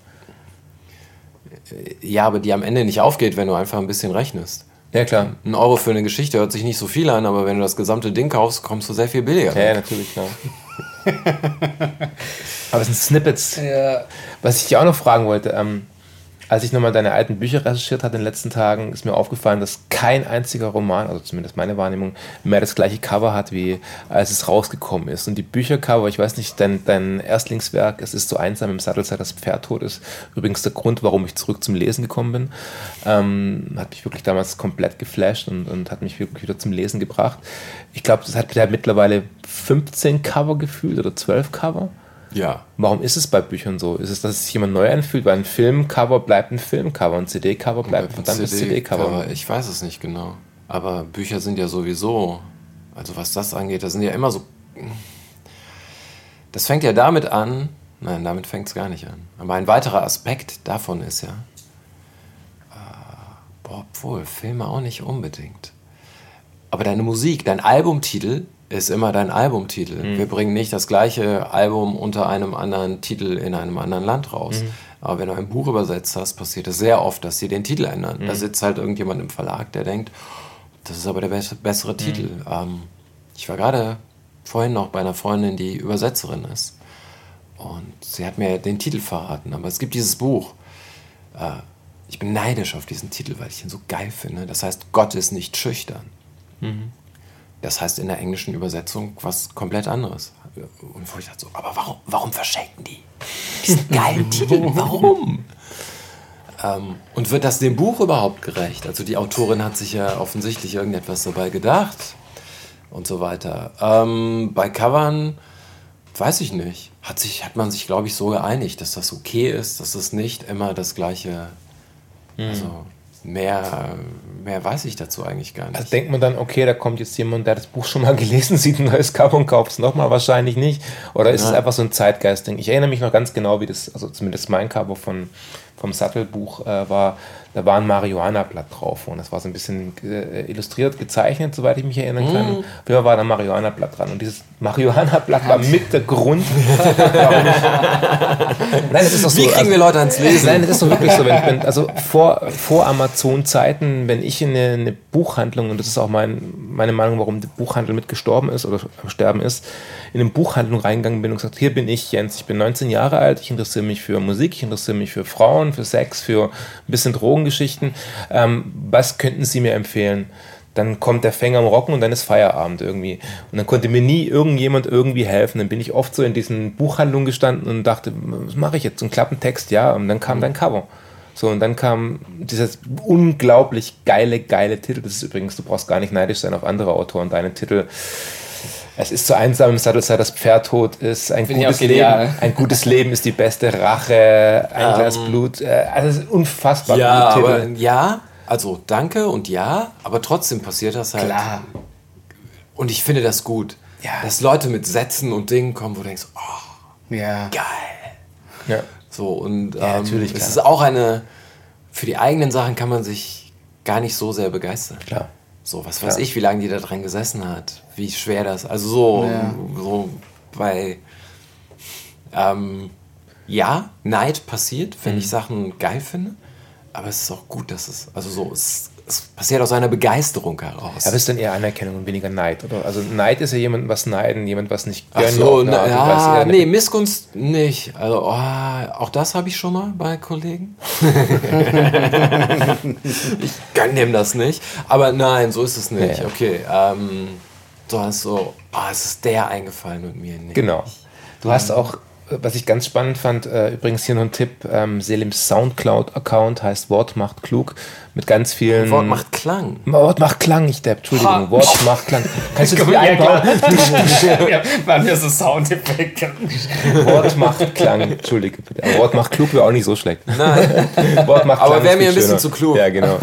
Speaker 2: Ja, aber die am Ende nicht aufgeht, wenn du einfach ein bisschen rechnest.
Speaker 3: Ja, klar.
Speaker 2: Ein Euro für eine Geschichte hört sich nicht so viel an, aber wenn du das gesamte Ding kaufst, kommst du sehr viel billiger.
Speaker 3: Ja, natürlich, klar. Aber es sind Snippets. Ja. Was ich dich auch noch fragen wollte, ähm, als ich nochmal deine alten Bücher recherchiert hatte in den letzten Tagen, ist mir aufgefallen, dass kein einziger Roman, also zumindest meine Wahrnehmung, mehr das gleiche Cover hat, wie als es rausgekommen ist. Und die Büchercover, ich weiß nicht, dein, dein Erstlingswerk, es ist so einsam im Sattel, seit das Pferd tot ist. Übrigens der Grund, warum ich zurück zum Lesen gekommen bin. Ähm, hat mich wirklich damals komplett geflasht und, und hat mich wirklich wieder zum Lesen gebracht. Ich glaube, das hat mittlerweile fünfzehn Cover gefühlt oder zwölf Cover.
Speaker 2: Ja.
Speaker 3: Warum ist es bei Büchern so? Ist es, dass es sich jemand neu anfühlt? Weil ein Filmcover bleibt ein Filmcover, ein C D-Cover bleibt ein verdammtes C D-Cover.
Speaker 2: Ich weiß es nicht genau. Aber Bücher sind ja sowieso, also was das angeht, das sind ja immer so... Das fängt ja damit an, nein, damit fängt es gar nicht an. Aber ein weiterer Aspekt davon ist ja, äh, boah, obwohl, Filme auch nicht unbedingt. Aber deine Musik, dein Albumtitel ist immer dein Albumtitel. Mhm. Wir bringen nicht das gleiche Album unter einem anderen Titel in einem anderen Land raus. Mhm. Aber wenn du ein Buch übersetzt hast, passiert es sehr oft, dass sie den Titel ändern. Mhm. Da sitzt halt irgendjemand im Verlag, der denkt, das ist aber der be- bessere Titel. Mhm. Ähm, ich war gerade vorhin noch bei einer Freundin, die Übersetzerin ist. Und sie hat mir den Titel verraten. Aber es gibt dieses Buch. Äh, ich bin neidisch auf diesen Titel, weil ich ihn so geil finde. Das heißt, Gott ist nicht schüchtern. Mhm. Das heißt in der englischen Übersetzung was komplett anderes. Und wo ich dachte so, aber warum, warum verschenken die diesen geilen Titel? Warum? ähm, und wird das dem Buch überhaupt gerecht? Also die Autorin hat sich ja offensichtlich irgendetwas dabei gedacht und so weiter. Ähm, bei Covern weiß ich nicht. Hat, sich, hat man sich, glaube ich, so geeinigt, dass das okay ist, dass es nicht immer das gleiche... Mhm. Also, Mehr, mehr weiß ich dazu eigentlich gar nicht.
Speaker 3: Also denkt man dann, okay, da kommt jetzt jemand, der das Buch schon mal gelesen, sieht ein neues Cover und kauft es nochmal? Wahrscheinlich nicht. Oder ist ja. es einfach so ein Zeitgeist-Ding? Ich erinnere mich noch ganz genau, wie das, also zumindest mein Cover von, vom Sattelbuch äh, war, da war ein Marihuana-Blatt drauf und das war so ein bisschen äh, illustriert, gezeichnet, soweit ich mich erinnern kann. Mm. Auf jeden Fall war da ein Marihuana-Blatt dran und dieses Marihuana-Blatt war mit der Grund, warum ich... Nein, es ist doch so,
Speaker 2: wie kriegen
Speaker 3: also,
Speaker 2: wir Leute ans Lesen?
Speaker 3: Nein, es ist doch wirklich so, wenn, wenn, also vor, vor Amazon-Zeiten, wenn ich in eine, eine Buchhandlung, und das ist auch mein, meine Meinung, warum der Buchhandel mitgestorben ist oder am Sterben ist, in eine Buchhandlung reingegangen bin und gesagt, hier bin ich, Jens, ich bin neunzehn Jahre alt, ich interessiere mich für Musik, ich interessiere mich für Frauen, für Sex, für ein bisschen Drogengeschichten. Ähm, was könnten Sie mir empfehlen? dann kommt der Fänger am Rocken und dann ist Feierabend irgendwie. Und dann konnte mir nie irgendjemand irgendwie helfen. Dann bin ich oft so in diesen Buchhandlungen gestanden und dachte, was mache ich jetzt? So einen Klappentext, ja. Und dann kam dein Cover. So, und dann kam dieser unglaublich geile, geile Titel. Das ist übrigens, du brauchst gar nicht neidisch sein auf andere Autoren. Deine Titel, es ist zu einsam im Sattel, seit das Pferd tot ist. Ein gutes Leben, ein gutes Leben ist die beste Rache. Ein um, Glas Blut. Also, es ist unfassbar.
Speaker 2: Ja, aber, ja. Also danke und ja, aber trotzdem passiert das halt.
Speaker 1: Klar.
Speaker 2: Und ich finde das gut, ja. dass Leute mit Sätzen und Dingen kommen, wo du denkst, oh,
Speaker 1: ja.
Speaker 2: geil.
Speaker 3: Ja.
Speaker 2: So, und
Speaker 3: ja,
Speaker 2: ähm,
Speaker 3: natürlich,
Speaker 2: es
Speaker 3: klar.
Speaker 2: ist auch eine, für die eigenen Sachen kann man sich gar nicht so sehr begeistern.
Speaker 3: Klar.
Speaker 2: So, was weiß
Speaker 3: klar.
Speaker 2: ich, wie lange die da dran gesessen hat, wie schwer das, also so,
Speaker 1: ja.
Speaker 2: so bei, ähm, ja, Neid passiert, wenn
Speaker 3: mhm.
Speaker 2: ich Sachen geil finde. Aber es ist auch gut, dass es, also so, es, es passiert aus einer Begeisterung heraus.
Speaker 3: Aber es ist dann eher Anerkennung und weniger Neid, oder? Also Neid ist ja jemand was neiden, jemand was nicht gönnen.
Speaker 2: Ach so,
Speaker 3: na,
Speaker 2: na,
Speaker 3: ja,
Speaker 2: ja, nee, Missgunst nicht. Also, oh, auch das habe ich schon mal bei Kollegen. Ich gönne dem das nicht. Aber nein, so ist es nicht.
Speaker 3: Ja.
Speaker 2: Okay, ähm, du hast so, oh, es ist der eingefallen und mir nicht.
Speaker 3: Genau. Du hast auch, was ich ganz spannend fand, äh, übrigens hier noch ein Tipp, ähm, Selims Soundcloud-Account heißt Wort macht klug, mit ganz vielen...
Speaker 2: Wort macht Klang.
Speaker 3: Wort macht Klang, ich depp, Entschuldigung, ha. Wort macht Klang. Kannst du das wieder einbauen?
Speaker 1: Ja, waren wir so Soundeffekte.
Speaker 3: Wort macht Klang, Entschuldige bitte. Aber Wort macht klug wäre auch nicht so schlecht.
Speaker 2: Nein.
Speaker 3: Wort macht
Speaker 2: Aber
Speaker 3: Klang
Speaker 2: wäre mir ein bisschen
Speaker 3: schöner.
Speaker 2: zu klug.
Speaker 3: Ja, genau.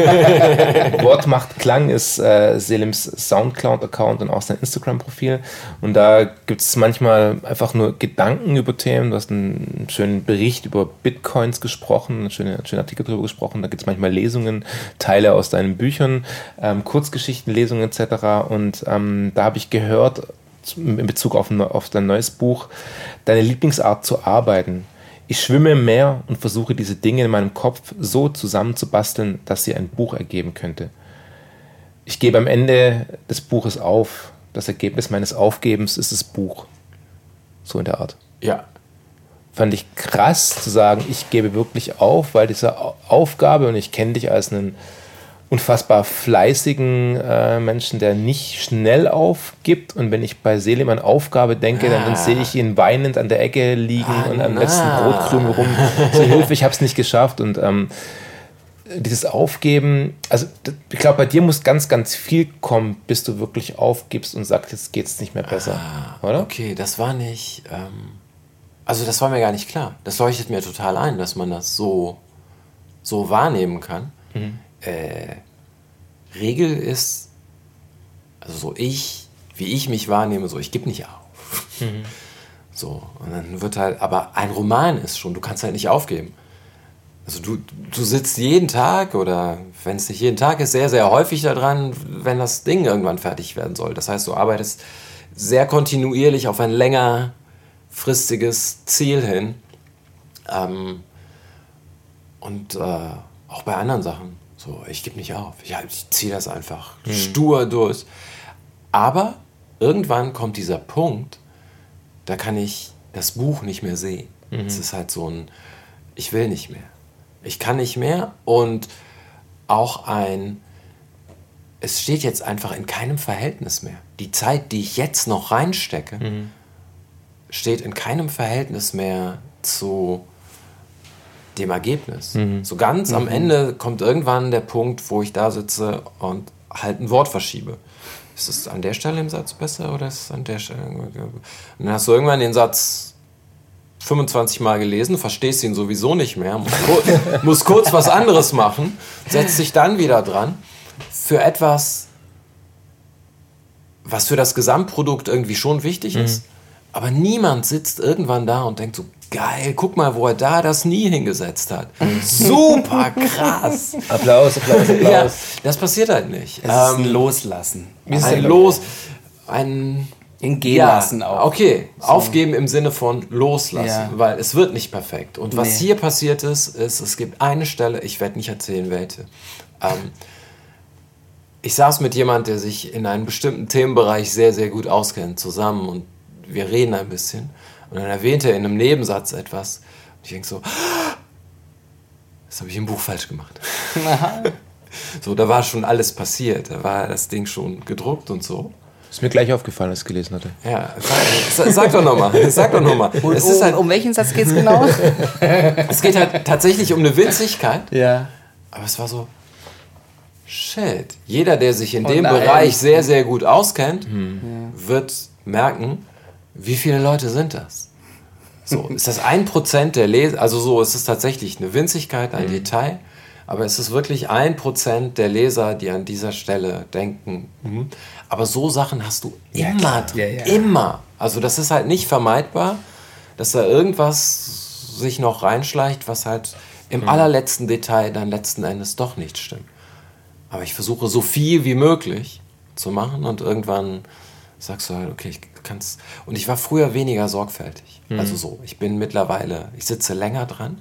Speaker 3: Wort macht Klang ist äh, Selims Soundcloud-Account und auch sein Instagram-Profil. Und da gibt es manchmal einfach nur Gedanken über Themen. Du hast einen schönen Bericht über Bitcoins gesprochen, einen schönen, einen schönen Artikel darüber gesprochen. Da gibt es manchmal Lesungen, Teile aus deinen Büchern, ähm, Kurzgeschichtenlesungen et cetera. Und ähm, da habe ich gehört, in Bezug auf, auf dein neues Buch, deine Lieblingsart zu arbeiten. Ich schwimme im Meer und versuche diese Dinge in meinem Kopf so zusammenzubasteln, dass sie ein Buch ergeben könnte. Ich gebe am Ende des Buches auf. Das Ergebnis meines Aufgebens ist das Buch. So in der Art.
Speaker 2: Ja.
Speaker 3: Fand ich krass zu sagen, ich gebe wirklich auf, weil diese Aufgabe, und ich kenne dich als einen unfassbar fleißigen äh, Menschen, der nicht schnell aufgibt, und wenn ich bei Selim an Aufgabe denke, ah. dann, dann sehe ich ihn weinend an der Ecke liegen ah, und am na. letzten Brotkrümel rum, so Hilfe, ich habe es nicht geschafft. Und ähm, dieses Aufgeben, also ich glaube, bei dir muss ganz, ganz viel kommen, bis du wirklich aufgibst und sagst, jetzt geht es nicht mehr besser,
Speaker 2: ah,
Speaker 3: oder?
Speaker 2: Okay, das war nicht... Ähm Also das war mir gar nicht klar. Das leuchtet mir total ein, dass man das so, so wahrnehmen kann. Mhm. Äh, Regel ist, also so ich, wie ich mich wahrnehme, so ich gebe nicht auf. Mhm. So, und dann wird halt, aber ein Roman ist schon, du kannst halt nicht aufgeben. Also du, du sitzt jeden Tag oder wenn es nicht jeden Tag ist, sehr, sehr häufig daran, wenn das Ding irgendwann fertig werden soll. Das heißt, du arbeitest sehr kontinuierlich auf ein länger fristiges Ziel hin. Ähm, und äh, auch bei anderen Sachen. So, ich gebe nicht auf. Ich, ich ziehe das einfach mhm. stur durch. Aber irgendwann kommt dieser Punkt, da kann ich das Buch nicht mehr sehen. Mhm. Es ist halt so ein, ich will nicht mehr. Ich kann nicht mehr. Und auch ein, es steht jetzt einfach in keinem Verhältnis mehr. Die Zeit, die ich jetzt noch reinstecke, mhm. steht in keinem Verhältnis mehr zu dem Ergebnis. Mhm. So ganz mhm. am Ende kommt irgendwann der Punkt, wo ich da sitze und halt ein Wort verschiebe. Ist es an der Stelle im Satz besser oder ist es an der Stelle... Und dann hast du irgendwann den Satz fünfundzwanzig Mal gelesen, verstehst ihn sowieso nicht mehr, musst, kur- musst kurz was anderes machen, setzt dich dann wieder dran für etwas, was für das Gesamtprodukt irgendwie schon wichtig mhm. ist. Aber niemand sitzt irgendwann da und denkt so, geil, guck mal, wo er da das Nie hingesetzt hat. Super krass.
Speaker 3: Applaus, Applaus, Applaus.
Speaker 2: Ja, das passiert halt nicht.
Speaker 1: Es ist ein Loslassen.
Speaker 2: Ein, ein Los, ein...
Speaker 1: In Gehen
Speaker 2: ja,
Speaker 1: lassen auch.
Speaker 2: Okay,
Speaker 1: so.
Speaker 2: Aufgeben im Sinne von loslassen, ja. weil es wird nicht perfekt. Und was
Speaker 1: nee.
Speaker 2: hier passiert ist, ist, es gibt eine Stelle, ich werde nicht erzählen, welche. Ähm, ich saß mit jemandem, der sich in einem bestimmten Themenbereich sehr, sehr gut auskennt, zusammen und wir reden ein bisschen. Und dann erwähnt er in einem Nebensatz etwas. Und ich denke so, das habe ich im Buch falsch gemacht. So, da war schon alles passiert. Da war das Ding schon gedruckt und so.
Speaker 3: Ist mir gleich aufgefallen, als ich gelesen hatte.
Speaker 2: Ja, sag, sag doch nochmal. Sag doch nochmal.
Speaker 1: Um, halt, um welchen Satz geht es genau?
Speaker 2: Es geht halt tatsächlich um eine Winzigkeit.
Speaker 1: Ja.
Speaker 2: Aber es war so, shit. Jeder, der sich in
Speaker 1: Oh
Speaker 2: dem
Speaker 1: nein.
Speaker 2: Bereich sehr, sehr gut auskennt,
Speaker 3: Hm.
Speaker 2: ja. wird merken, wie viele Leute sind das? So, ist das ein Prozent der Leser? Also so, es ist tatsächlich eine Winzigkeit, ein hm. Detail. Aber es ist wirklich ein Prozent der Leser, die an dieser Stelle denken. Mhm. Aber so Sachen hast du
Speaker 1: ja,
Speaker 2: immer drin. Ja, ja. Immer. Also das ist halt nicht vermeidbar, dass da irgendwas sich noch reinschleicht, was halt im mhm. allerletzten Detail dann letzten Endes doch nicht stimmt. Aber ich versuche so viel wie möglich zu machen und irgendwann sagst du halt, okay, ich kann's. Und ich war früher weniger sorgfältig. Mhm. Also so, ich bin mittlerweile, ich sitze länger dran,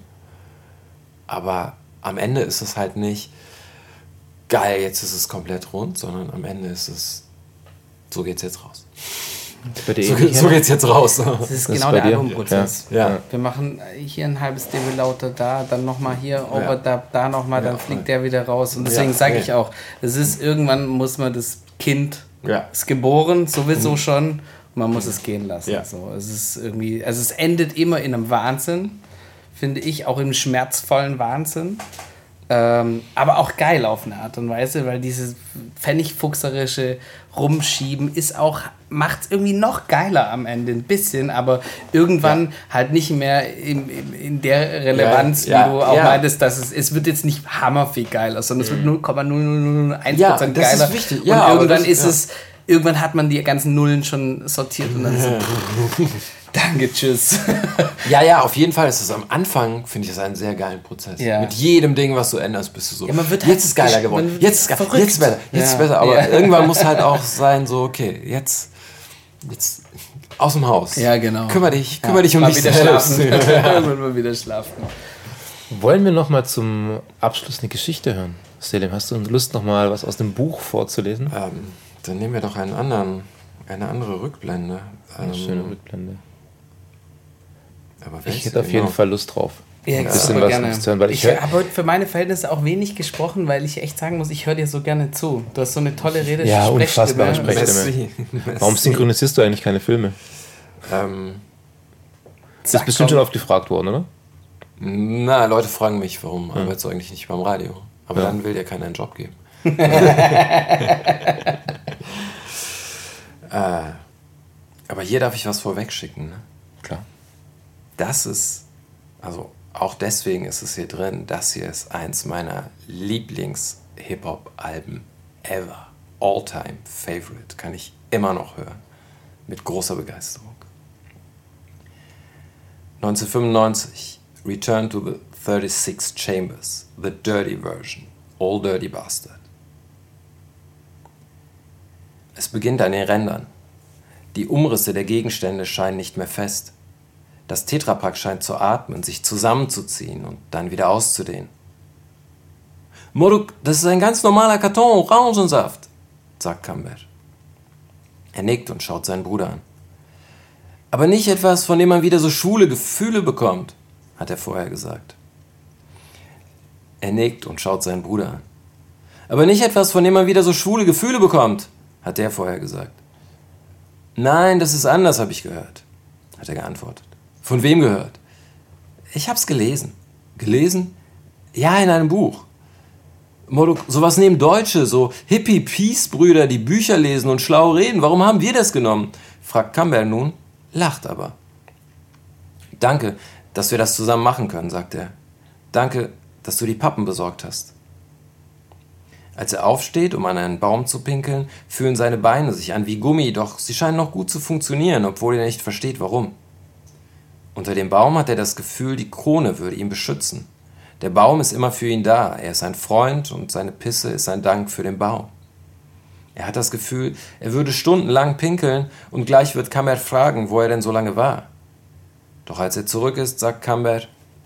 Speaker 2: aber am Ende ist es halt nicht geil, jetzt ist es komplett rund, sondern am Ende ist es, so geht's jetzt raus.
Speaker 3: Bei dir
Speaker 2: so, so geht's jetzt raus.
Speaker 1: Das ist das genau ist der Albumprozess.
Speaker 2: Ja. Ja.
Speaker 1: Wir machen hier ein halbes DB lauter da, dann nochmal hier, Overdub, ja. da nochmal, dann ja, fliegt der wieder raus. Und deswegen ja, sage ja. ich auch, es ist irgendwann muss man das Kind, ja. ist geboren, sowieso mhm. schon, und man muss es gehen lassen. Ja. So, es ist irgendwie, also es endet immer in einem Wahnsinn, finde ich, auch im schmerzvollen Wahnsinn. Ähm, aber auch geil auf eine Art und Weise, weil dieses pfennigfuchserische Rumschieben ist auch, macht es irgendwie noch geiler am Ende ein bisschen, aber irgendwann ja. halt nicht mehr in, in, in der Relevanz, ja, ja, wie du auch ja. meintest, dass es, es wird jetzt nicht hammerviel geiler, sondern es wird null Komma null null null eins Prozent
Speaker 2: ja,
Speaker 1: geiler.
Speaker 2: Ist wichtig. Ja,
Speaker 1: und irgendwann
Speaker 2: das,
Speaker 1: ist
Speaker 2: ja.
Speaker 1: es, irgendwann hat man die ganzen Nullen schon sortiert und dann ist es danke, tschüss.
Speaker 2: Ja, ja, auf jeden Fall ist es am Anfang, finde ich das einen sehr geilen Prozess. Ja. Mit jedem Ding, was du änderst, bist du so,
Speaker 1: ja, man wird
Speaker 2: jetzt halt ist geiler geworden, jetzt ist geil, jetzt ist besser, jetzt ja. ist besser. Aber ja. irgendwann muss halt auch sein, so, okay, jetzt, jetzt aus dem Haus.
Speaker 1: Ja, genau.
Speaker 2: Kümmer dich, kümmer ja. dich um
Speaker 1: mal
Speaker 2: dich
Speaker 1: wieder
Speaker 2: selbst.
Speaker 1: Schlafen. mal wieder schlafen.
Speaker 3: Wollen wir noch mal zum Abschluss eine Geschichte hören? Selim, hast du Lust, noch mal was aus dem Buch vorzulesen?
Speaker 2: Ähm, dann nehmen wir doch einen anderen, eine andere Rückblende.
Speaker 3: Eine
Speaker 2: ähm,
Speaker 3: schöne Rückblende.
Speaker 2: Aber
Speaker 3: ich hätte auf
Speaker 2: genau?
Speaker 3: jeden Fall Lust drauf.
Speaker 1: Ja,
Speaker 3: ein bisschen was
Speaker 1: gerne.
Speaker 3: Zu hören, weil ich
Speaker 1: ich habe heute für meine Verhältnisse auch wenig gesprochen, weil ich echt sagen muss, ich höre dir so gerne zu. Du hast so eine tolle Rede.
Speaker 3: Ja, unfassbare Sprechstimme. Warum synchronisierst du eigentlich keine Filme?
Speaker 2: Ähm,
Speaker 3: das ist bestimmt schon oft gefragt worden, oder?
Speaker 2: Na, Leute fragen mich, warum hm. arbeitest du eigentlich nicht beim Radio? Aber ja. dann will dir keiner einen Job geben. äh, aber hier darf ich was vorwegschicken. Ne?
Speaker 3: Klar.
Speaker 2: Das ist, also auch deswegen ist es hier drin, das hier ist eins meiner Lieblings-Hip-Hop-Alben ever. All-time favorite. Kann ich immer noch hören. Mit großer Begeisterung. neunzehnhundertfünfundneunzig. Return to the thirty-six Chambers. The Dirty Version. All Dirty Bastard. Es beginnt an den Rändern. Die Umrisse der Gegenstände scheinen nicht mehr fest. Das Tetrapack scheint zu atmen, sich zusammenzuziehen und dann wieder auszudehnen. Moruk, das ist ein ganz normaler Karton Orangensaft, sagt Kambert. Er nickt und schaut seinen Bruder an. Aber nicht etwas, von dem man wieder so schwule Gefühle bekommt, hat er vorher gesagt. Er nickt und schaut seinen Bruder an. Aber nicht etwas, von dem man wieder so schwule Gefühle bekommt, hat er vorher gesagt. Nein, das ist anders, habe ich gehört, hat er geantwortet. Von wem gehört? Ich hab's gelesen. Gelesen? Ja, in einem Buch. Moruk, sowas nehmen Deutsche, so Hippie-Peace-Brüder, die Bücher lesen und schlau reden. Warum haben wir das genommen? Fragt Kambert nun, lacht aber. Danke, dass wir das zusammen machen können, sagt er. Danke, dass du die Pappen besorgt hast. Als er aufsteht, um an einen Baum zu pinkeln, fühlen seine Beine sich an wie Gummi, doch sie scheinen noch gut zu funktionieren, obwohl er nicht versteht, warum. Unter dem Baum hat er das Gefühl, die Krone würde ihn beschützen. Der Baum ist immer für ihn da, er ist ein Freund und seine Pisse ist ein Dank für den Baum. Er hat das Gefühl, er würde stundenlang pinkeln und gleich wird Kambert fragen, wo er denn so lange war. Doch als er zurück ist, sagt Kambert: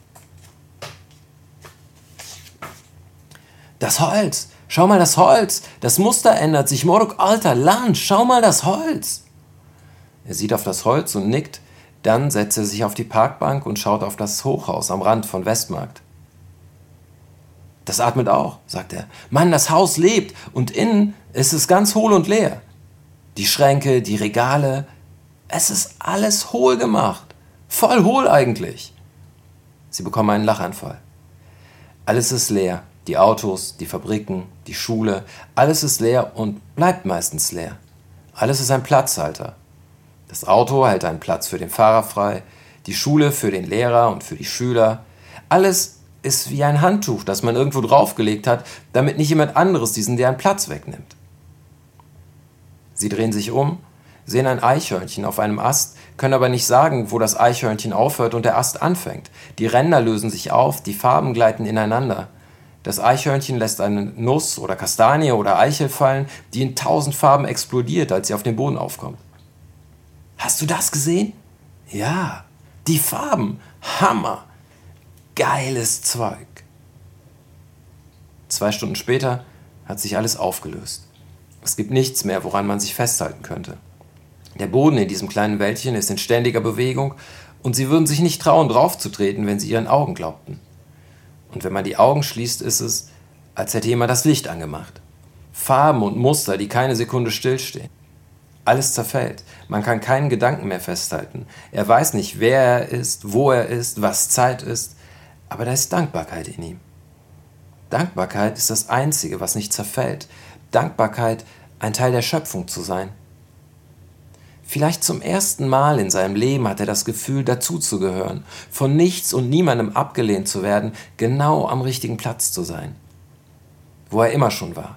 Speaker 2: Das Holz! Schau mal das Holz! Das Muster ändert sich! Moruk, alter Land! Schau mal das Holz! Er sieht auf das Holz und nickt. Dann setzt er sich auf die Parkbank und schaut auf das Hochhaus am Rand von Westmarkt. Das atmet auch, sagt er. Mann, das Haus lebt und innen ist es ganz hohl und leer. Die Schränke, die Regale, es ist alles hohl gemacht. Voll hohl eigentlich. Sie bekommen einen Lachanfall. Alles ist leer. Die Autos, die Fabriken, die Schule, alles ist leer und bleibt meistens leer. Alles ist ein Platzhalter. Das Auto hält einen Platz für den Fahrer frei, die Schule für den Lehrer und für die Schüler. Alles ist wie ein Handtuch, das man irgendwo draufgelegt hat, damit nicht jemand anderes diesen deren Platz wegnimmt. Sie drehen sich um, sehen ein Eichhörnchen auf einem Ast, können aber nicht sagen, wo das Eichhörnchen aufhört und der Ast anfängt. Die Ränder lösen sich auf, die Farben gleiten ineinander. Das Eichhörnchen lässt eine Nuss oder Kastanie oder Eichel fallen, die in tausend Farben explodiert, als sie auf den Boden aufkommt. Hast du das gesehen? Ja, die Farben. Hammer. Geiles Zeug. Zwei Stunden später hat sich alles aufgelöst. Es gibt nichts mehr, woran man sich festhalten könnte. Der Boden in diesem kleinen Wäldchen ist in ständiger Bewegung und sie würden sich nicht trauen, draufzutreten, wenn sie ihren Augen glaubten. Und wenn man die Augen schließt, ist es, als hätte jemand das Licht angemacht. Farben und Muster, die keine Sekunde stillstehen. Alles zerfällt. Man kann keinen Gedanken mehr festhalten. Er weiß nicht, wer er ist, wo er ist, was Zeit ist. Aber da ist Dankbarkeit in ihm. Dankbarkeit ist das Einzige, was nicht zerfällt. Dankbarkeit, ein Teil der Schöpfung zu sein. Vielleicht zum ersten Mal in seinem Leben hat er das Gefühl, dazuzugehören, von nichts und niemandem abgelehnt zu werden, genau am richtigen Platz zu sein, wo er immer schon war.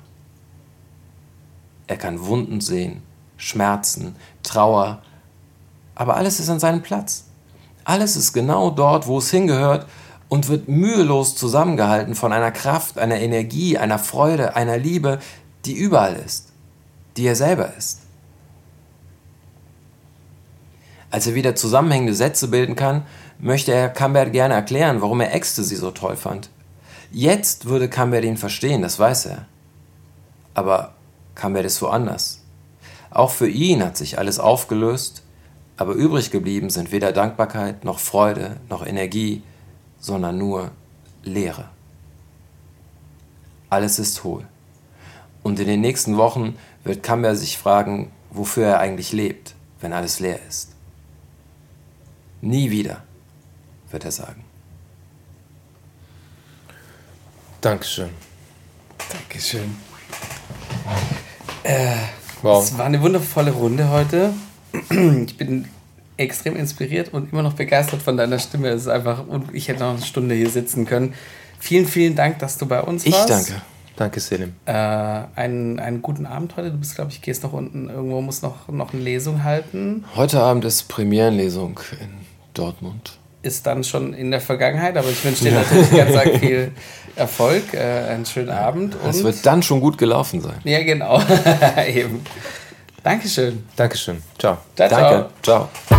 Speaker 2: Er kann Wunden sehen, Schmerzen, Trauer, aber alles ist an seinem Platz. Alles ist genau dort, wo es hingehört und wird mühelos zusammengehalten von einer Kraft, einer Energie, einer Freude, einer Liebe, die überall ist, die er selber ist. Als er wieder zusammenhängende Sätze bilden kann, möchte er Kambert gerne erklären, warum er Ecstasy so toll fand. Jetzt würde Kambert ihn verstehen, das weiß er. Aber Kambert ist woanders. Auch für ihn hat sich alles aufgelöst, aber übrig geblieben sind weder Dankbarkeit noch Freude noch Energie, sondern nur Leere. Alles ist hohl. Und in den nächsten Wochen wird Kambert sich fragen, wofür er eigentlich lebt, wenn alles leer ist. Nie wieder, wird er sagen.
Speaker 3: Dankeschön.
Speaker 1: Dankeschön. Äh,
Speaker 3: wow.
Speaker 1: Es war eine wundervolle Runde heute. Ich bin extrem inspiriert und immer noch begeistert von deiner Stimme. Es ist einfach, ich hätte noch eine Stunde hier sitzen können. Vielen, vielen Dank, dass du bei uns
Speaker 2: ich
Speaker 1: warst.
Speaker 2: Ich danke.
Speaker 3: Danke, Selim.
Speaker 1: Äh, einen, einen guten Abend heute. Du bist, glaube ich, gehst noch unten irgendwo, musst noch, noch eine Lesung halten.
Speaker 2: Heute Abend ist Premierenlesung in Dortmund.
Speaker 1: Ist dann schon in der Vergangenheit, aber ich wünsche dir natürlich ganz arg viel Erfolg, äh, einen schönen Abend. Und
Speaker 2: es wird dann schon gut gelaufen sein.
Speaker 1: Ja, genau. Eben. Dankeschön.
Speaker 3: Dankeschön. Ciao.
Speaker 1: Ciao,
Speaker 2: Danke. Ciao.